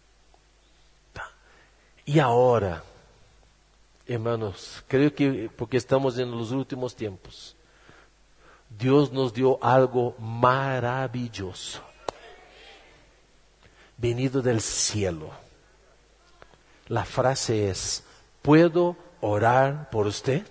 Speaker 1: Y ahora, hermanos, creo que porque estamos en los últimos tiempos, Dios nos dio algo maravilloso, venido del cielo. La frase es, ¿puedo orar por usted?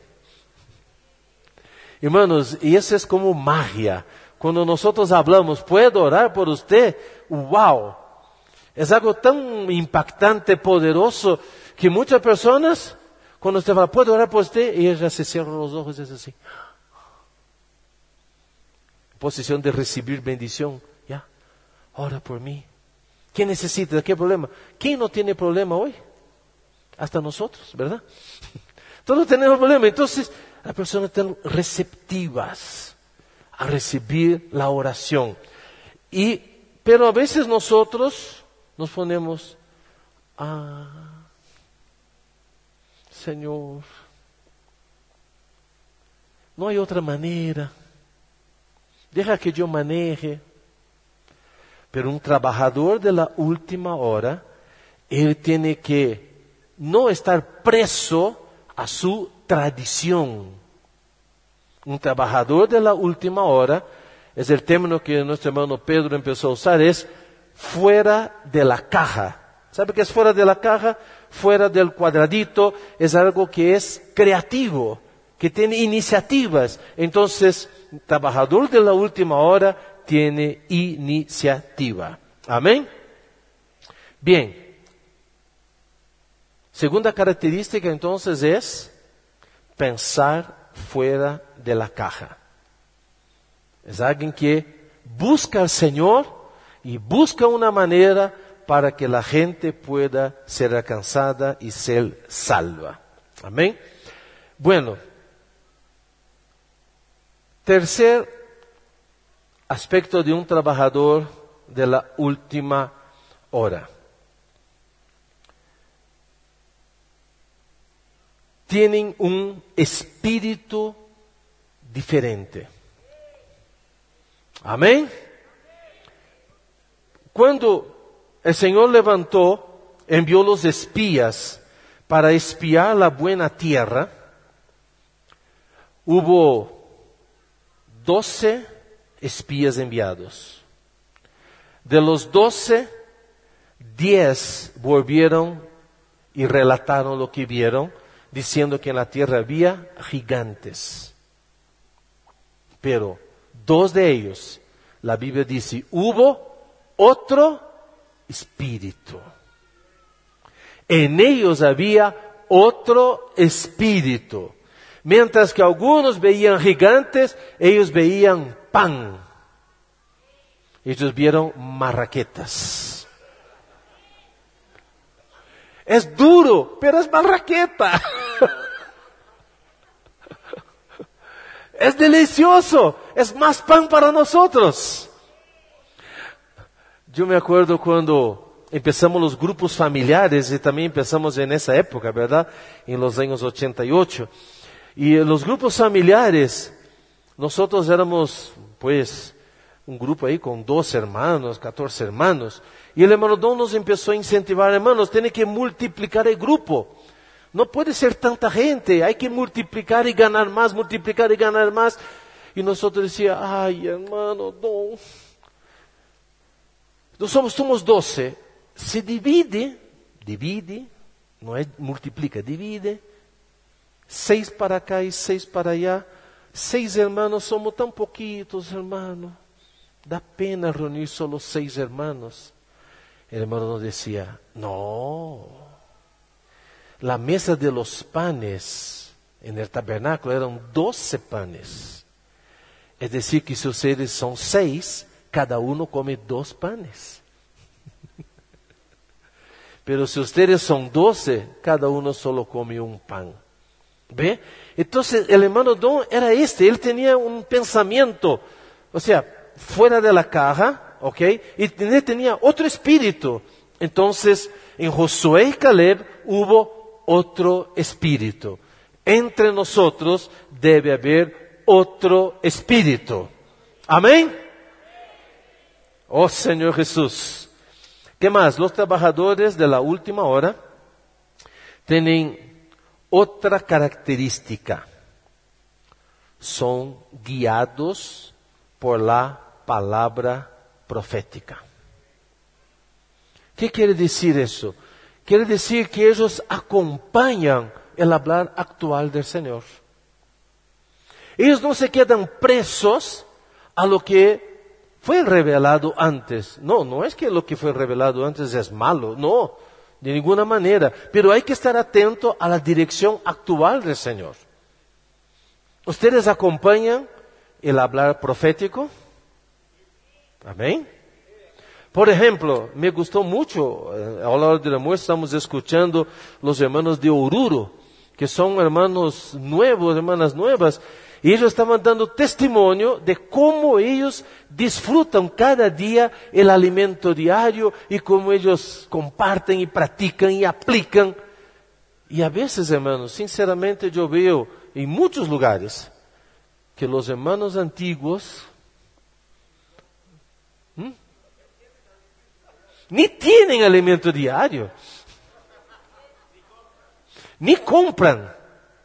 Speaker 1: Hermanos, y eso es como magia. Cuando nosotros hablamos, ¿puedo orar por usted? ¡Wow! Es algo tan impactante, poderoso, que muchas personas, cuando usted va, ¿puedo orar por usted? Y ella se cierra los ojos y es así. Posición de recibir bendición. Ya, ora por mí. ¿Quién necesita? ¿Qué problema? ¿Quién no tiene problema hoy? Hasta nosotros, ¿verdad? Todos tenemos problemas. Entonces, las personas están receptivas a recibir la oración. Pero a veces nosotros nos ponemos, Señor, no hay otra manera. Deja que yo maneje. Pero un trabajador de la última hora, él tiene que no estar preso a su tradición. Un trabajador de la última hora, es el término que nuestro hermano Pedro empezó a usar, es fuera de la caja. ¿Sabe qué es fuera de la caja? Fuera del cuadradito, es algo que es creativo, que tiene iniciativas. Entonces, trabajador de la última hora tiene iniciativa. Amén. Bien. Segunda característica entonces es pensar fuera de la caja. Es alguien que busca al Señor y busca una manera para que la gente pueda ser alcanzada y ser salva. Amén. Bueno, tercer aspecto de un trabajador de la última hora. Tienen un espíritu diferente. Amén. Cuando el Señor levantó, envió los espías para espiar la buena tierra, hubo 12 espías enviados. De los 12, 10 volvieron y relataron lo que vieron, diciendo que en la tierra había gigantes. Pero 2 de ellos, la Biblia dice, hubo otro espíritu. En ellos había otro espíritu. Mientras que algunos veían gigantes, ellos veían pan. Ellos vieron marraquetas. Es duro, pero es marraqueta. Es delicioso, es más pan para nosotros. Yo me acuerdo cuando empezamos los grupos familiares, y también empezamos en esa época, ¿verdad? En los años 88. Y en los grupos familiares, nosotros éramos, pues, un grupo ahí con 12 hermanos, 14 hermanos. Y el hermano Don nos empezó a incentivar, hermanos, tiene que multiplicar el grupo. No puede ser tanta gente, hay que multiplicar y ganar más, multiplicar y ganar más. Y nosotros decíamos, ay, hermano Don, somos 12, se divide, no es multiplica, divide, 6 para acá y 6 para allá, 6 hermanos, somos tan poquitos, hermano, da pena reunir solo 6 hermanos. El hermano nos decía, no, la mesa de los panes en el tabernáculo eran 12 panes, es decir que si ustedes son 6, cada uno come 2 panes. Pero si ustedes son 12, cada uno solo come un pan. ¿Ve? Entonces el hermano Don era él tenía un pensamiento, o sea, fuera de la caja, ¿ok? Y él tenía otro espíritu. Entonces en Josué y Caleb hubo otro espíritu. Entre nosotros debe haber otro espíritu. Amén. Oh Señor Jesús. ¿Qué más? Los trabajadores de la última hora tienen otra característica. Son guiados por la palabra profética. ¿Qué quiere decir eso? Quiere decir que ellos acompañan el hablar actual del Señor. Ellos no se quedan presos a lo que fue revelado antes. No es que lo que fue revelado antes es malo, no, de ninguna manera. Pero hay que estar atento a la dirección actual del Señor. ¿Ustedes acompañan el hablar profético? Amén. Por ejemplo, me gustó mucho, a la hora del almuerzo estamos escuchando los hermanos de Oruro, que son hermanos nuevos, hermanas nuevas, y ellos estaban dando testimonio de cómo ellos disfrutan cada día el alimento diario y cómo ellos comparten y practican y aplican. Y a veces, hermanos, sinceramente yo veo en muchos lugares que los hermanos antiguos ni tienen alimento diario, ni compran.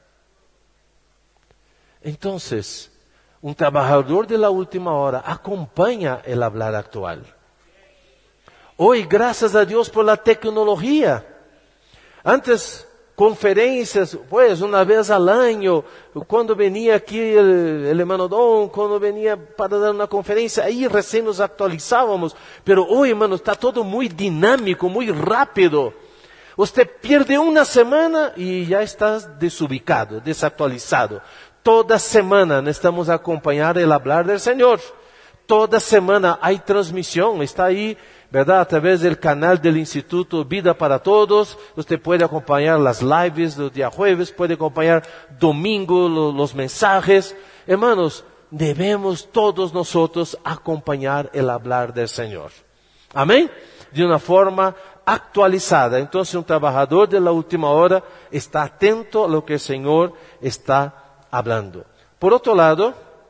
Speaker 1: Entonces, un trabajador de la última hora acompaña el hablar actual. Hoy, gracias a Dios por la tecnología. Antes, conferencias, pues, una vez al año, cuando venía aquí el hermano Don, cuando venía para dar una conferencia, ahí recién nos actualizábamos. Pero hoy, hermano, está todo muy dinámico, muy rápido. Usted pierde una semana y ya está desubicado, desactualizado. Toda semana necesitamos acompañar el hablar del Señor. Toda semana hay transmisión, está ahí, ¿verdad? A través del canal del Instituto Vida para Todos. Usted puede acompañar las lives los días jueves, puede acompañar domingo los mensajes. Hermanos, debemos todos nosotros acompañar el hablar del Señor. Amén. De una forma actualizada. Entonces un trabajador de la última hora está atento a lo que el Señor está hablando. Por otro lado,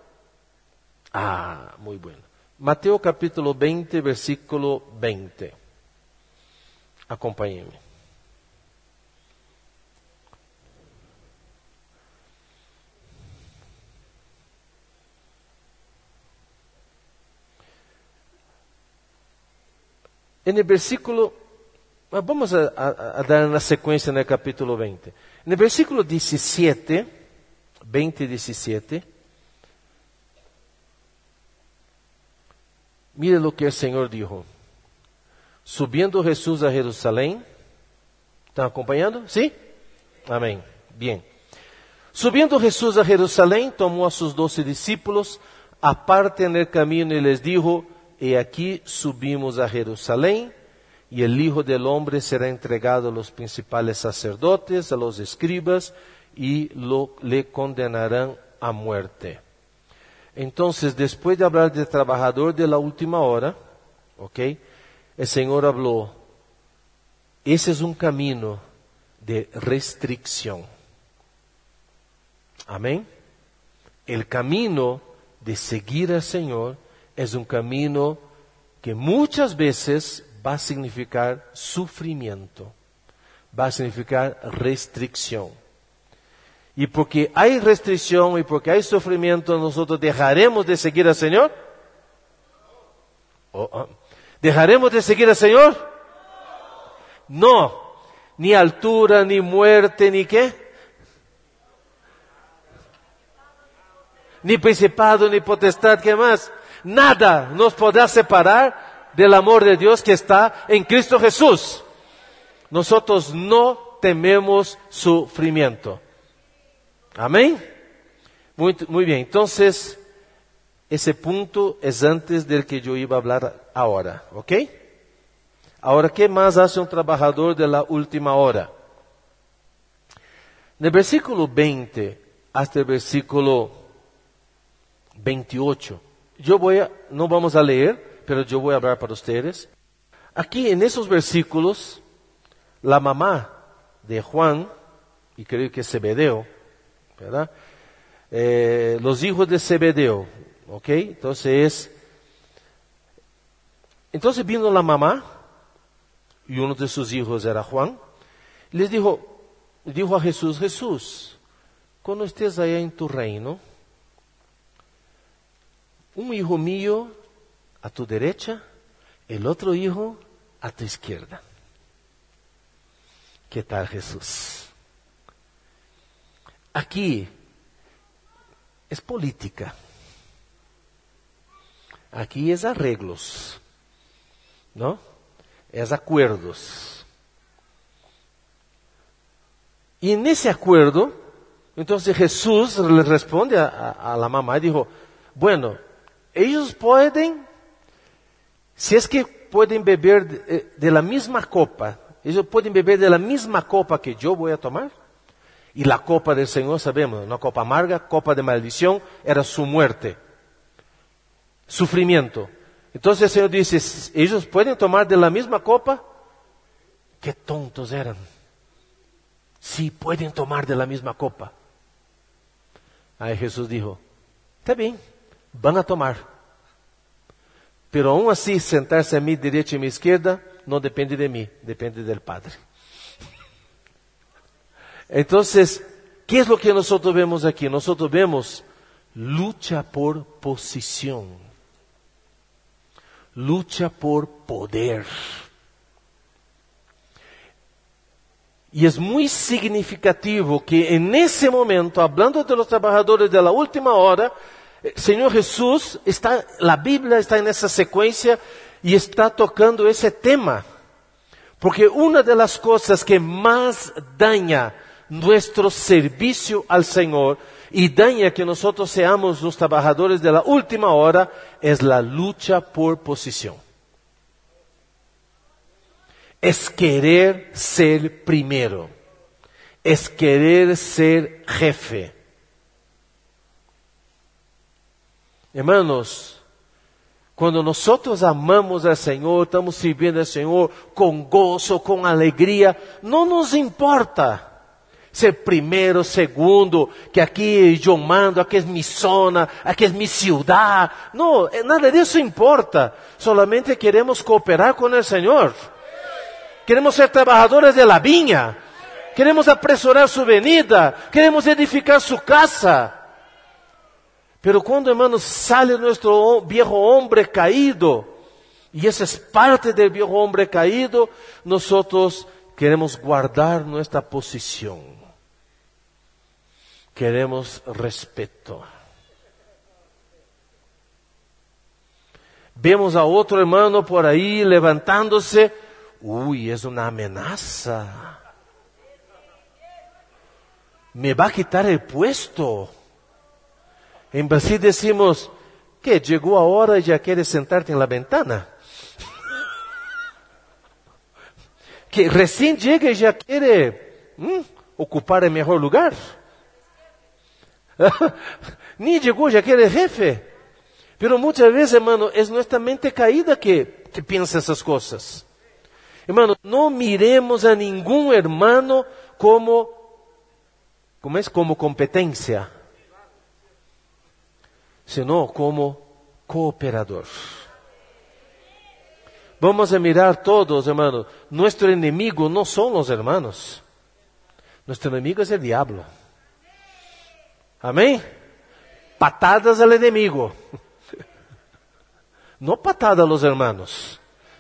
Speaker 1: muy bueno. Mateo capítulo 20, versículo 20. Acompáñenme. En el versículo, vamos a dar una secuencia en el capítulo 20. En el versículo 17, 20:17, mire lo que el Señor dijo. Subiendo Jesús a Jerusalén, ¿están acompañando? ¿Sí? Amén. Bien. Subiendo Jesús a Jerusalén, tomó a sus 12 discípulos aparte en el camino y les dijo: he aquí subimos a Jerusalén, y el Hijo del Hombre será entregado a los principales sacerdotes, a los escribas, y le condenarán a muerte. Entonces, después de hablar del trabajador de la última hora, el Señor habló: ese es un camino de restricción. Amén. El camino de seguir al Señor es un camino que muchas veces va a significar sufrimiento, va a significar restricción. Y porque hay restricción y porque hay sufrimiento, ¿nosotros dejaremos de seguir al Señor? ¿Dejaremos de seguir al Señor? No, ni altura, ni muerte, ni qué. Ni principado, ni potestad, ¿qué más? Nada nos podrá separar del amor de Dios que está en Cristo Jesús. Nosotros no tememos sufrimiento. Amén. Muy bien, entonces, ese punto es antes del que yo iba a hablar ahora, ¿ok? Ahora, ¿qué más hace un trabajador de la última hora? En el versículo 20 hasta el versículo 28. No vamos a leer, pero yo voy a hablar para ustedes. Aquí en esos versículos, la mamá de Juan, y creo que es Zebedeo, ¿verdad? Los hijos de Zebedeo, ¿ok? Entonces vino la mamá, y uno de sus hijos era Juan, y les dijo a Jesús: Jesús, cuando estés allá en tu reino, un hijo mío a tu derecha, el otro hijo a tu izquierda. ¿Qué tal, Jesús? Aquí es política. Aquí es arreglos, ¿no? Es acuerdos. Y en ese acuerdo, entonces Jesús le responde a la mamá y dijo: bueno, ellos pueden, si es que pueden beber de la misma copa, ellos pueden beber de la misma copa que yo voy a tomar. Y la copa del Señor, sabemos, una copa amarga, copa de maldición, era su muerte, sufrimiento. Entonces el Señor dice: ¿ellos pueden tomar de la misma copa? ¡Qué tontos eran! Sí, pueden tomar de la misma copa. Ahí Jesús dijo: está bien, van a tomar. Pero aún así, sentarse a mi derecha y a mi izquierda no depende de mí, depende del Padre. Entonces, ¿qué es lo que nosotros vemos aquí? Nosotros vemos lucha por posición, lucha por poder. Y es muy significativo que en ese momento, hablando de los trabajadores de la última hora, Señor Jesús la Biblia está en esa secuencia y está tocando ese tema. Porque una de las cosas que más daña nuestro servicio al Señor y daña que nosotros seamos los trabajadores de la última hora es la lucha por posición. Es querer ser primero. Es querer ser jefe. Hermanos, cuando nosotros amamos al Señor, estamos sirviendo al Señor con gozo, con alegría, no nos importa ser primero, segundo, que aquí yo mando, aquí es mi zona, aquí es mi ciudad. No, nada de eso importa. Solamente queremos cooperar con el Señor. Queremos ser trabajadores de la viña. Queremos apresurar su venida. Queremos edificar su casa. Pero cuando, hermanos, sale nuestro viejo hombre caído, y esa es parte del viejo hombre caído, nosotros queremos guardar nuestra posición. Queremos respeto. Vemos a otro hermano por ahí levantándose. Uy, es una amenaza. me va a quitar el puesto. En Brasil decimos, ¿qué? Llegó ahora y ya quieres sentarte en la ventana. Que recién llega y ya quiere ocupar el mejor lugar. Ni llegó, ya quiere jefe. Pero muchas veces, hermano, es nuestra mente caída que piensa esas cosas. Hermano, no miremos a ningún hermano como competencia, sino como cooperador. Vamos a mirar todos, hermanos. Nuestro enemigo no son los hermanos. Nuestro enemigo es el diablo. Amén. Patadas al enemigo. No patadas a los hermanos.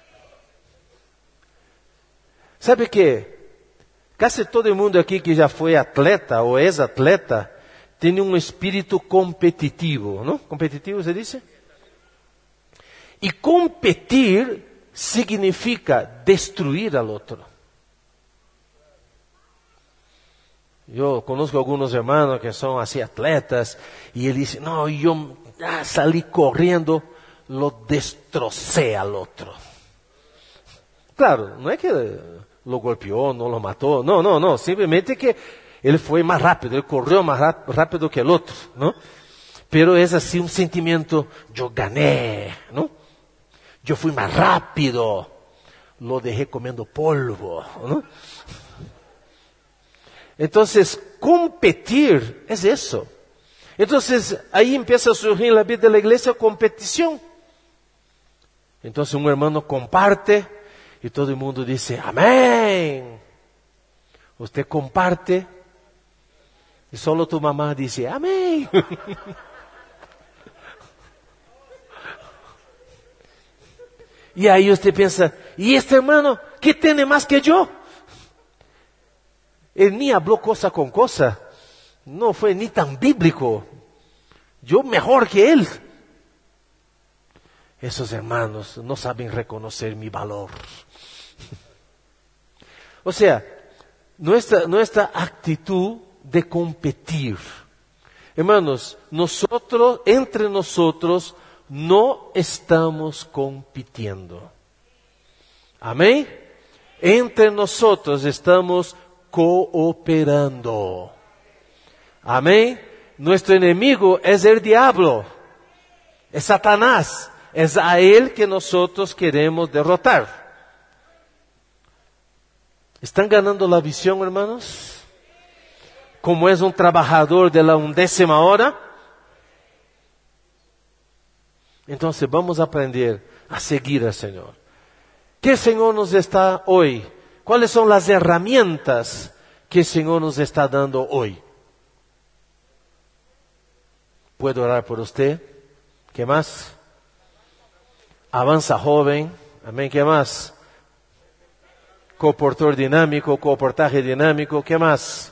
Speaker 1: ¿Sabe qué? Casi todo el mundo aquí que ya fue atleta o es atleta tiene un espíritu competitivo, ¿no? ¿Competitivo se dice? Y competir significa destruir al otro. Yo conozco algunos hermanos que son así atletas y él dice, no, yo salí corriendo, lo destrocé al otro. Claro, no es que lo golpeó, no lo mató, no, simplemente que él fue más rápido, él corrió más rápido que el otro, ¿no? Pero es así un sentimiento, yo gané, ¿no? Yo fui más rápido, lo dejé comiendo polvo, ¿no? Entonces, competir es eso. Entonces, ahí empieza a surgir en la vida de la iglesia competición. Entonces, un hermano comparte y todo el mundo dice, amén. Usted comparte y solo tu mamá dice, amén. Y ahí usted piensa, ¿y este hermano qué tiene más que yo? Él ni habló cosa con cosa, no fue ni tan bíblico. Yo mejor que él. Esos hermanos no saben reconocer mi valor. O sea, nuestra actitud de competir. Hermanos, entre nosotros, no estamos compitiendo. Amén. Entre nosotros estamos cooperando. Amén. Nuestro enemigo es el diablo, es Satanás, es a él que nosotros queremos derrotar. ¿Están ganando la visión, hermanos? Como es un trabajador de la 11ª hora. Entonces vamos a aprender a seguir al Señor. ¿Qué el Señor nos está hoy? ¿Cuáles son las herramientas que el Señor nos está dando hoy? ¿Puedo orar por usted? ¿Qué más? Avanza joven. Amén. ¿Qué más? Comportador dinámico, comportaje dinámico. ¿Qué más?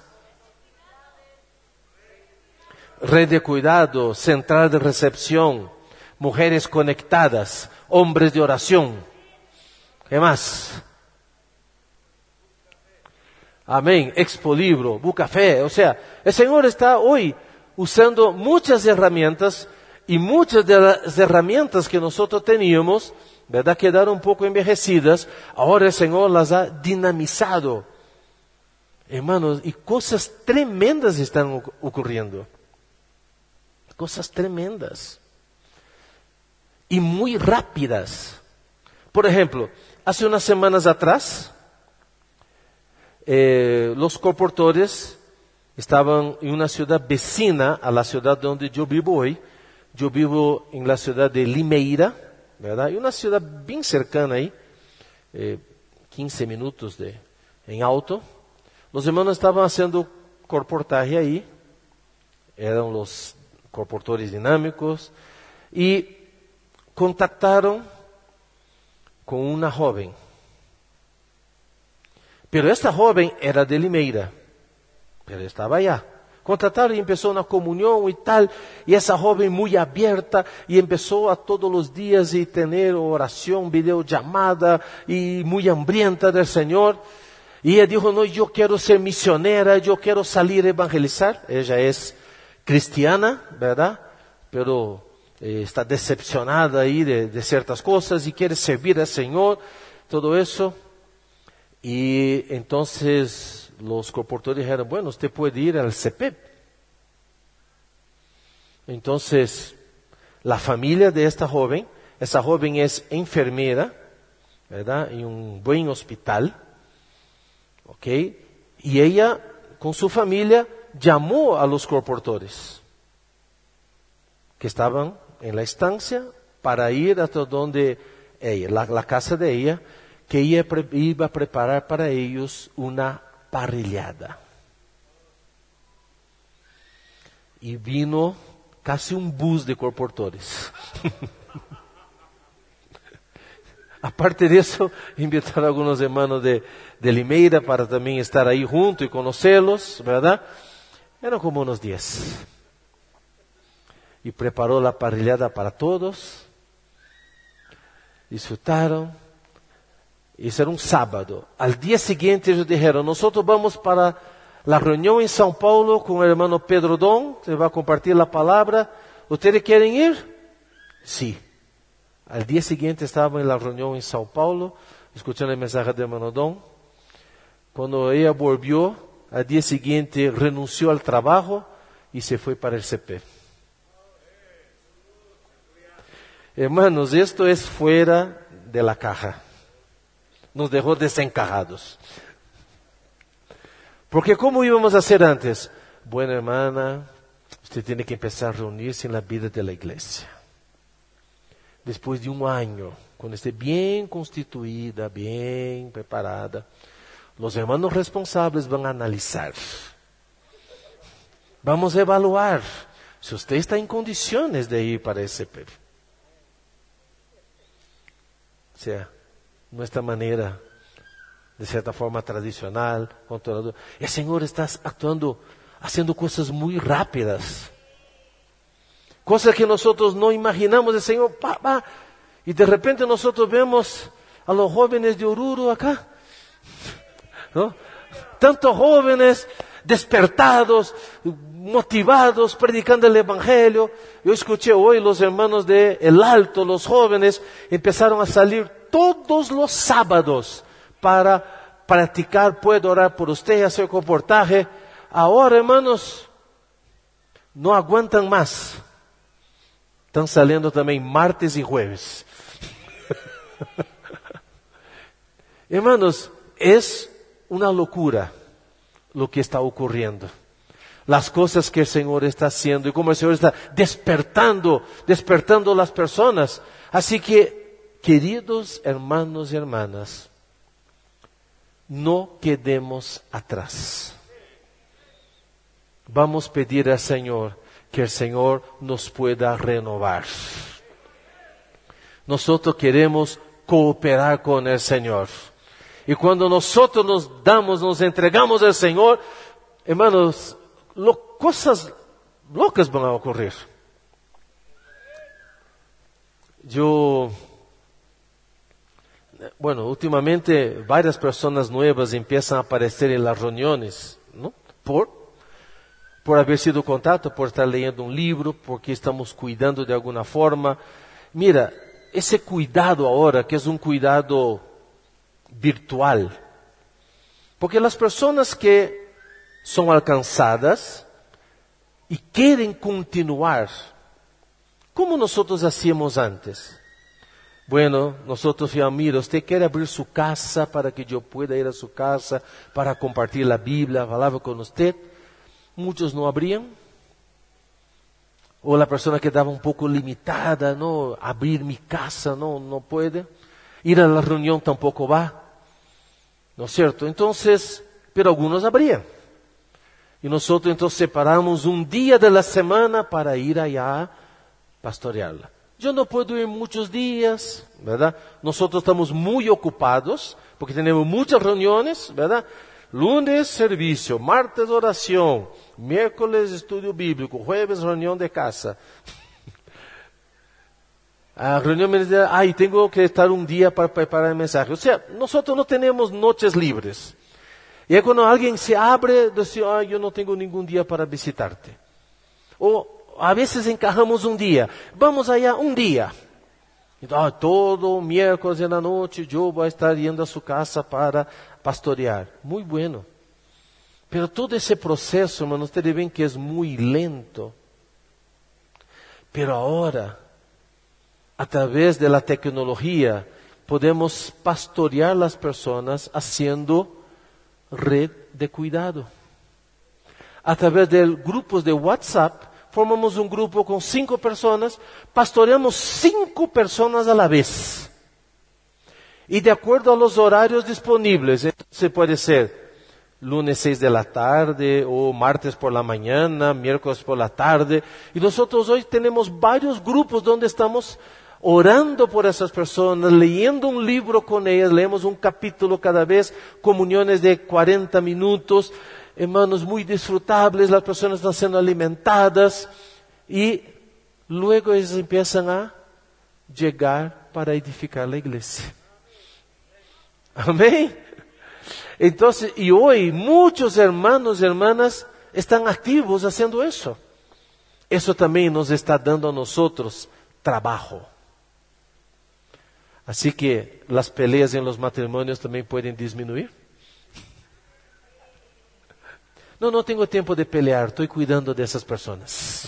Speaker 1: Red de cuidado, central de recepción, mujeres conectadas, hombres de oración. ¿Qué más? Amén. Expo Libro, Bucafé. O sea, el Señor está hoy usando muchas herramientas y muchas de las herramientas que nosotros teníamos, ¿verdad? Quedaron un poco envejecidas. Ahora el Señor las ha dinamizado. Hermanos, y cosas tremendas están ocurriendo. Cosas tremendas. Y muy rápidas. Por ejemplo, hace unas semanas atrás, los colportores estaban en una ciudad vecina a la ciudad donde yo vivo hoy. Yo vivo en la ciudad de Limeira, ¿verdad? Y una ciudad bien cercana ahí, 15 minutos en auto. Los hermanos estaban haciendo colportaje ahí, eran los colportores dinámicos, y contactaron con una joven. Pero esta joven era de Limeira, pero estaba allá. Contrataron y empezó una comunión y tal, y esa joven muy abierta, y empezó a todos los días y tener oración, videollamada, y muy hambrienta del Señor. Y ella dijo, no, yo quiero ser misionera, yo quiero salir a evangelizar. Ella es cristiana, ¿verdad? Pero está decepcionada ahí de ciertas cosas y quiere servir al Señor, todo eso. Y entonces los colportores dijeron, bueno, usted puede ir al CEPEP. Entonces, la familia de esta joven es enfermera, ¿verdad? En un buen hospital, ¿ok? Y ella, con su familia, llamó a los colportores que estaban en la estancia para ir hasta donde ella, la casa de ella, que ella iba a preparar para ellos una parrillada. Y vino casi un bus de colportores. Aparte de eso, invitaron a algunos hermanos de Limeira para también estar ahí junto y conocerlos, ¿verdad? Eran como unos 10. Y preparó la parrillada para todos. Disfrutaron. Isso era um sábado. Al día siguiente ellos dijeron, nosotros vamos para la reunión en São Paulo con el hermano Pedro Dom, se va a compartir la palabra. ¿Ustedes quieren ir? Sí. Al día siguiente estaba en la reunión en São Paulo, escuchando el mensaje del hermano Dom. Cuando ella volvió, al día siguiente renunció al trabajo y se fue para el CP. Hermanos, esto es fuera de la caja. Nos dejó desencajados. Porque ¿cómo íbamos a hacer antes? Bueno, hermana, usted tiene que empezar a reunirse en la vida de la iglesia. Después de un año, cuando esté bien constituida, bien preparada, los hermanos responsables van a analizar. Vamos a evaluar si usted está en condiciones de ir para ese CP. O sea, nuestra manera, de cierta forma tradicional, controlador. El Señor está actuando, haciendo cosas muy rápidas. Cosas que nosotros no imaginamos. El Señor, y de repente nosotros vemos a los jóvenes de Oruro acá, ¿no? Tantos jóvenes despertados, motivados, predicando el Evangelio. Yo escuché hoy los hermanos de El Alto, los jóvenes, empezaron a salir todos los sábados para practicar, puedo orar por usted, hacer comportaje. Ahora, hermanos, no aguantan más. Están saliendo también martes y jueves. Hermanos, es una locura lo que está ocurriendo. Las cosas que el Señor está haciendo y cómo el Señor está despertando las personas. Así que, queridos hermanos y hermanas, no quedemos atrás. Vamos a pedir al Señor que el Señor nos pueda renovar. Nosotros queremos cooperar con el Señor. Y cuando nosotros nos entregamos al Señor, hermanos, cosas locas van a ocurrir. Últimamente varias personas nuevas empiezan a aparecer en las reuniones, ¿no? Por haber sido contacto, por estar leyendo un libro, porque estamos cuidando de alguna forma. Mira, ese cuidado ahora, que es un cuidado virtual, porque las personas que son alcanzadas y quieren continuar, como nosotros hacíamos antes. Bueno, nosotros decíamos, mira, usted quiere abrir su casa para que yo pueda ir a su casa para compartir la Biblia, la palabra con usted. Muchos no abrían. O la persona quedaba un poco limitada, no, abrir mi casa, no puede. Ir a la reunión tampoco va. ¿No es cierto? Entonces, pero algunos abrían. Y nosotros entonces separamos un día de la semana para ir allá a pastorearla. Yo no puedo ir muchos días, ¿verdad? Nosotros estamos muy ocupados porque tenemos muchas reuniones, ¿verdad? Lunes servicio, martes oración, miércoles estudio bíblico, jueves reunión de casa. A reunión me dice, tengo que estar un día para preparar el mensaje. O sea, nosotros no tenemos noches libres. Y cuando alguien se abre, dice, yo no tengo ningún día para visitarte. O a veces encajamos un día, vamos allá un día. Todo miércoles en la noche yo voy a estar yendo a su casa para pastorear. Muy bueno. Pero todo ese proceso, hermanos, ustedes ven que es muy lento. Pero ahora, a través de la tecnología, podemos pastorear las personas haciendo red de cuidado. A través de grupos de WhatsApp, formamos un grupo con 5 personas, pastoreamos 5 personas a la vez. Y de acuerdo a los horarios disponibles, entonces puede ser lunes 6 de la tarde, o martes por la mañana, miércoles por la tarde. Y nosotros hoy tenemos varios grupos donde estamos orando por esas personas, leyendo un libro con ellas, leemos un capítulo cada vez, comuniones de 40 minutos, hermanos, muy disfrutables, las personas están siendo alimentadas y luego ellos empiezan a llegar para edificar la iglesia. Amén. Entonces, y hoy muchos hermanos y hermanas están activos haciendo eso. Eso también nos está dando a nosotros trabajo. Así que las peleas en los matrimonios también pueden disminuir. No tengo tiempo de pelear, estoy cuidando de esas personas.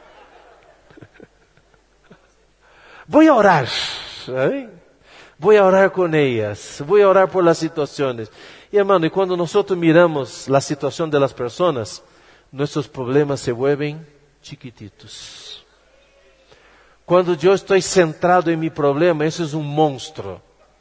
Speaker 1: Voy a orar, ¿eh? Voy a orar con ellas, voy a orar por las situaciones. Y hermano, y cuando nosotros miramos la situación de las personas, nuestros problemas se vuelven chiquititos. Cuando yo estoy centrado en mi problema, eso es un monstruo.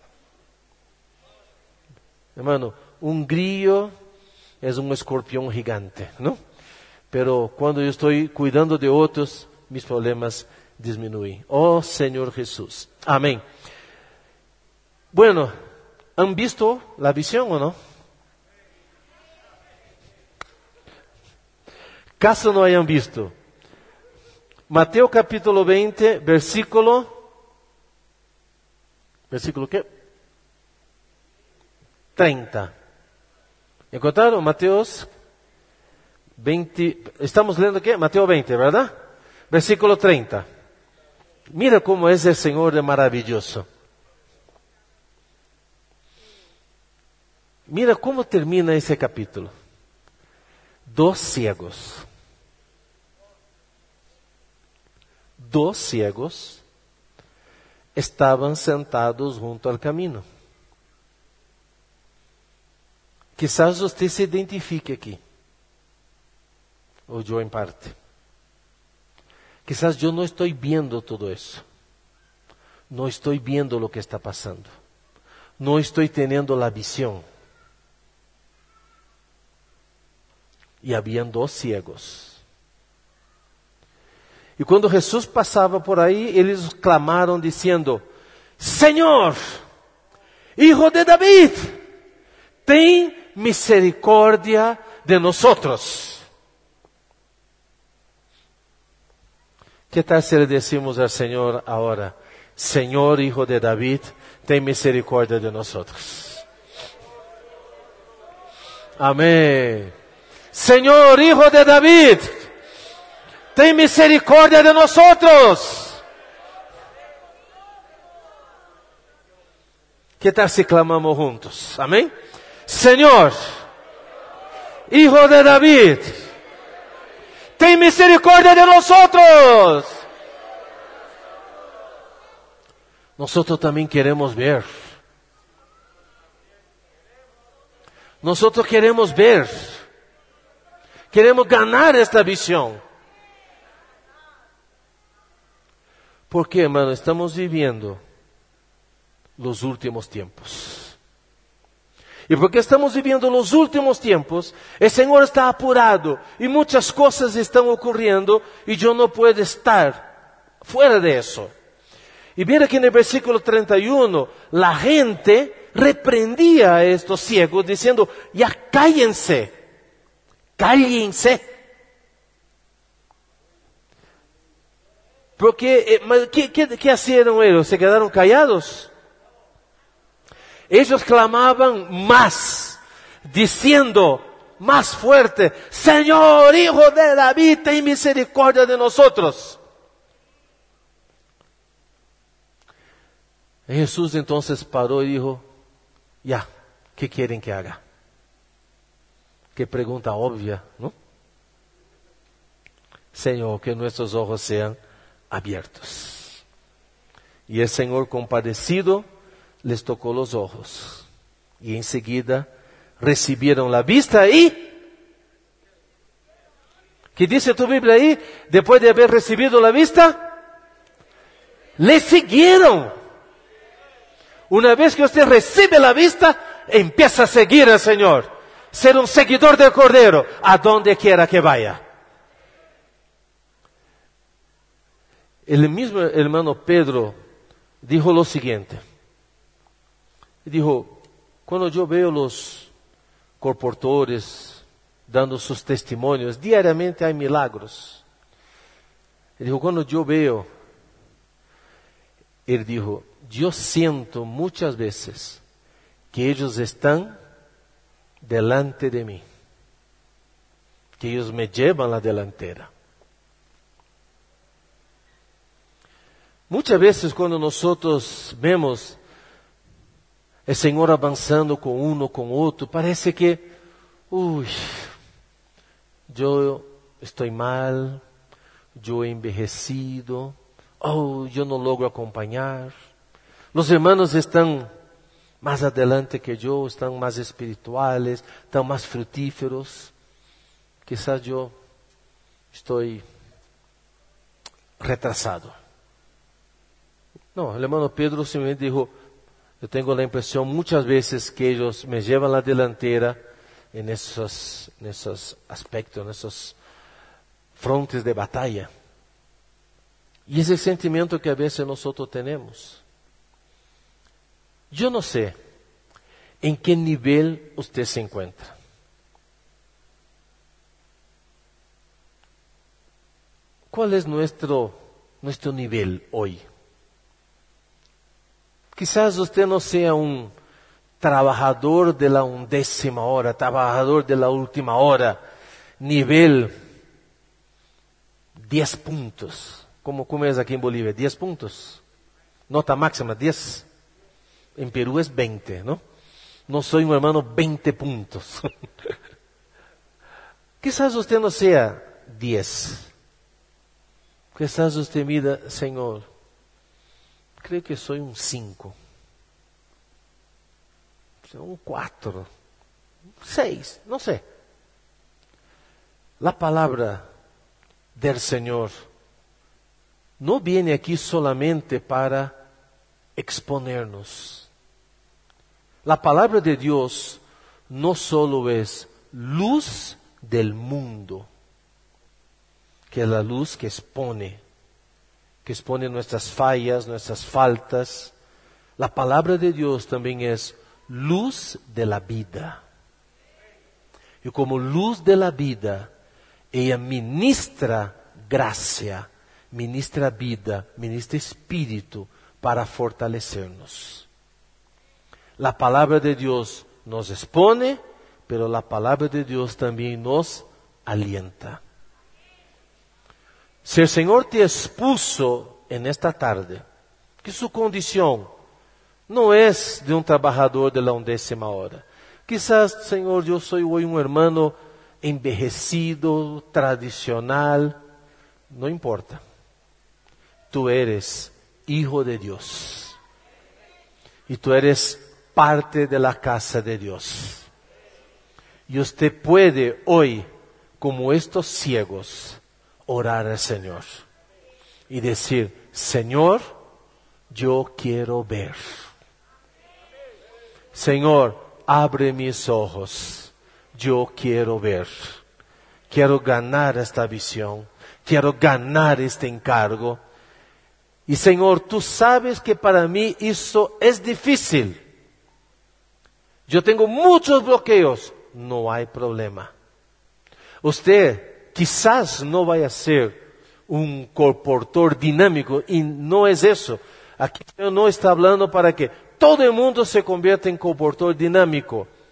Speaker 1: Hermano, un grillo es un escorpión gigante, ¿no? Pero cuando yo estoy cuidando de otros, mis problemas disminuyen. Oh Señor Jesús. Amén. Bueno, ¿han visto la visión o no? Caso no hayan visto. Mateo capítulo 20, versículo ¿qué? 30. ¿Encontraron? Mateo 20, estamos leyendo ¿qué? Mateo 20, ¿verdad? Versículo 30. Mira cómo es el Señor de maravilloso. Mira cómo termina ese capítulo. 2 ciegos. 2 ciegos estaban sentados junto al camino. Quizás usted se identifique aquí, o yo en parte. Quizás yo no estoy viendo todo eso. No estoy viendo lo que está pasando. No estoy teniendo la visión. Y habían 2 ciegos. Y cuando Jesús pasaba por ahí, ellos clamaron diciendo, Señor, Hijo de David, ten misericordia de nosotros. ¿Qué tal si le decimos al Señor ahora, Señor, Hijo de David, ten misericordia de nosotros? Amén. Señor, Hijo de David, ten misericordia de nosotros. ¿Qué tal si clamamos juntos? Amén. Señor, Hijo de David, ten misericordia de nosotros. Nosotros también queremos ver. Nosotros queremos ver. Queremos ganar esta visión. Porque, hermano, estamos viviendo los últimos tiempos. Y porque estamos viviendo los últimos tiempos, el Señor está apurado y muchas cosas están ocurriendo y yo no puedo estar fuera de eso. Y mira que en el versículo 31, la gente reprendía a estos ciegos diciendo, ya cállense. Cállense. Porque, ¿qué hicieron ellos? ¿Se quedaron callados? Ellos clamaban más. diciendo más fuerte: Señor, Hijo de David, ten misericordia de nosotros. Y Jesús entonces paró y dijo: ya, ¿qué quieren que haga? Qué pregunta obvia, ¿no? Señor, que nuestros ojos sean abiertos. Y el Señor, compadecido, les tocó los ojos. Y enseguida recibieron la vista y... ¿qué dice tu Biblia ahí? Después de haber recibido la vista, le siguieron. Una vez que usted recibe la vista, empieza a seguir al Señor. Ser un seguidor del Cordero, a donde quiera que vaya. El mismo hermano Pedro dijo lo siguiente. Dijo: cuando yo veo los colportores dando sus testimonios, diariamente hay milagros. Él dijo: cuando yo veo, él dijo, yo siento muchas veces que ellos están delante de mí, que ellos me llevan la delantera. Muchas veces cuando nosotros vemos el Señor avanzando con uno, con otro, parece que, yo estoy mal, yo he envejecido, yo no logro acompañar. Los hermanos están más adelante que yo, están más espirituales, están más fructíferos. Quizás yo estoy retrasado. No, el hermano Pedro simplemente dijo: yo tengo la impresión muchas veces que ellos me llevan la delantera en esos aspectos, en esos frontes de batalla. Y ese sentimiento que a veces nosotros tenemos. Yo no sé en qué nivel usted se encuentra. ¿Cuál es nuestro nivel hoy? Quizás usted no sea un trabajador de la 11ª hora, trabajador de la última hora, nivel 10 puntos. ¿Cómo es aquí en Bolivia? 10 puntos. Nota máxima, 10. En Perú es 20, ¿no? No soy un hermano 20 puntos. Quizás usted no sea 10. Quizás usted mida: Señor, creo que soy un 5. Un 4. Un 6, no sé. La palabra del Señor no viene aquí solamente para exponernos. La palabra de Dios no solo es luz del mundo, que es la luz que expone nuestras fallas, nuestras faltas. La palabra de Dios también es luz de la vida. Y como luz de la vida, ella ministra gracia, ministra vida, ministra espíritu para fortalecernos. La palabra de Dios nos expone, pero la palabra de Dios también nos alienta. Si el Señor te expuso en esta tarde, que su condición no es de un trabajador de la 11ª hora. Quizás, Señor, yo soy hoy un hermano envejecido, tradicional. No importa. Tú eres hijo de Dios. Y tú eres parte de la casa de Dios. Y usted puede hoy, como estos ciegos, orar al Señor y decir: Señor, yo quiero ver. Señor, abre mis ojos. Yo quiero ver. Quiero ganar esta visión. Quiero ganar este encargo. Y Señor, tú sabes que para mí eso es difícil. Yo tengo muchos bloqueos. No hay problema. Usted quizás no vaya a ser un colportor dinámico, y no es eso. Aquí no está hablando para que todo el mundo se convierta en colportor dinámico.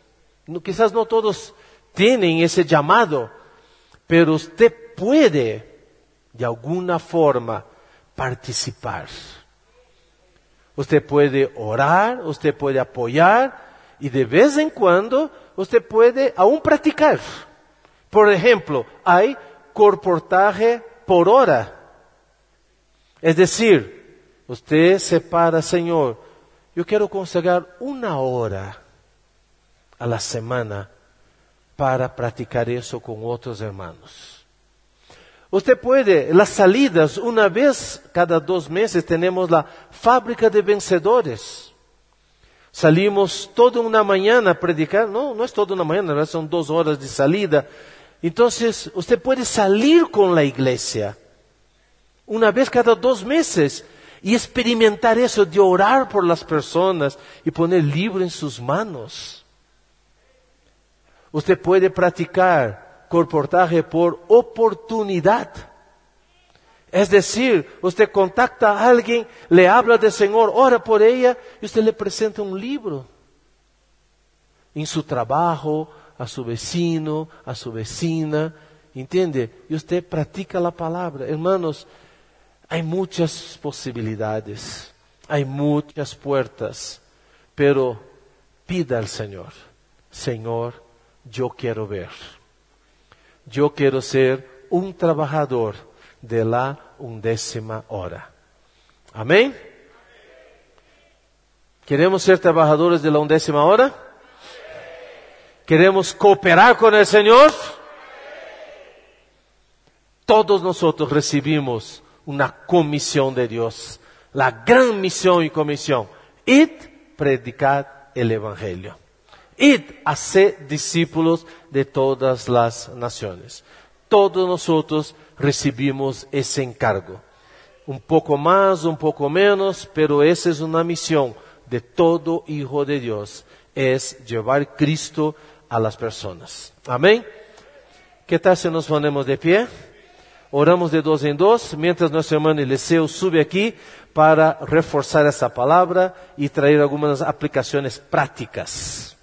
Speaker 1: quizás no todos tienen ese llamado, pero usted puede, de alguna forma, participar. Usted puede orar, usted puede apoyar, y de vez en cuando usted puede aún practicar. Por ejemplo, hay corportaje por hora. Es decir, usted separa, Señor, yo quiero consagrar 1 hora a la semana para practicar eso con otros hermanos. Usted puede, las salidas, una vez cada 2 meses tenemos la fábrica de vencedores. Salimos toda una mañana a predicar, no es toda una mañana, son 2 horas de salida. Entonces, usted puede salir con la iglesia una vez cada 2 meses y experimentar eso de orar por las personas y poner el libro en sus manos. Usted puede practicar corportaje por oportunidad. Es decir, usted contacta a alguien, le habla del Señor, ora por ella y usted le presenta un libro. En su trabajo, a su vecino, a su vecina, ¿entiende? Y usted practica la palabra. Hermanos, hay muchas posibilidades, hay muchas puertas, pero pida al Señor, Señor, yo quiero ver. Yo quiero ser un trabajador de la 11ª hora. Amén. ¿Queremos ser trabajadores de la 11ª hora? ¿Queremos cooperar con el Señor? Todos nosotros recibimos una comisión de Dios, la gran misión y comisión. Id, predicad el Evangelio. Id, haced discípulos de todas las naciones. Todos nosotros recibimos ese encargo. Un poco más, un poco menos, pero esa es una misión de todo hijo de Dios. Es llevar Cristo a las personas. Amén. ¿Qué tal si nos ponemos de pie? Oramos de 2 en 2, mientras nuestro hermano Eliseo sube aquí para reforzar esa palabra y traer algunas aplicaciones prácticas.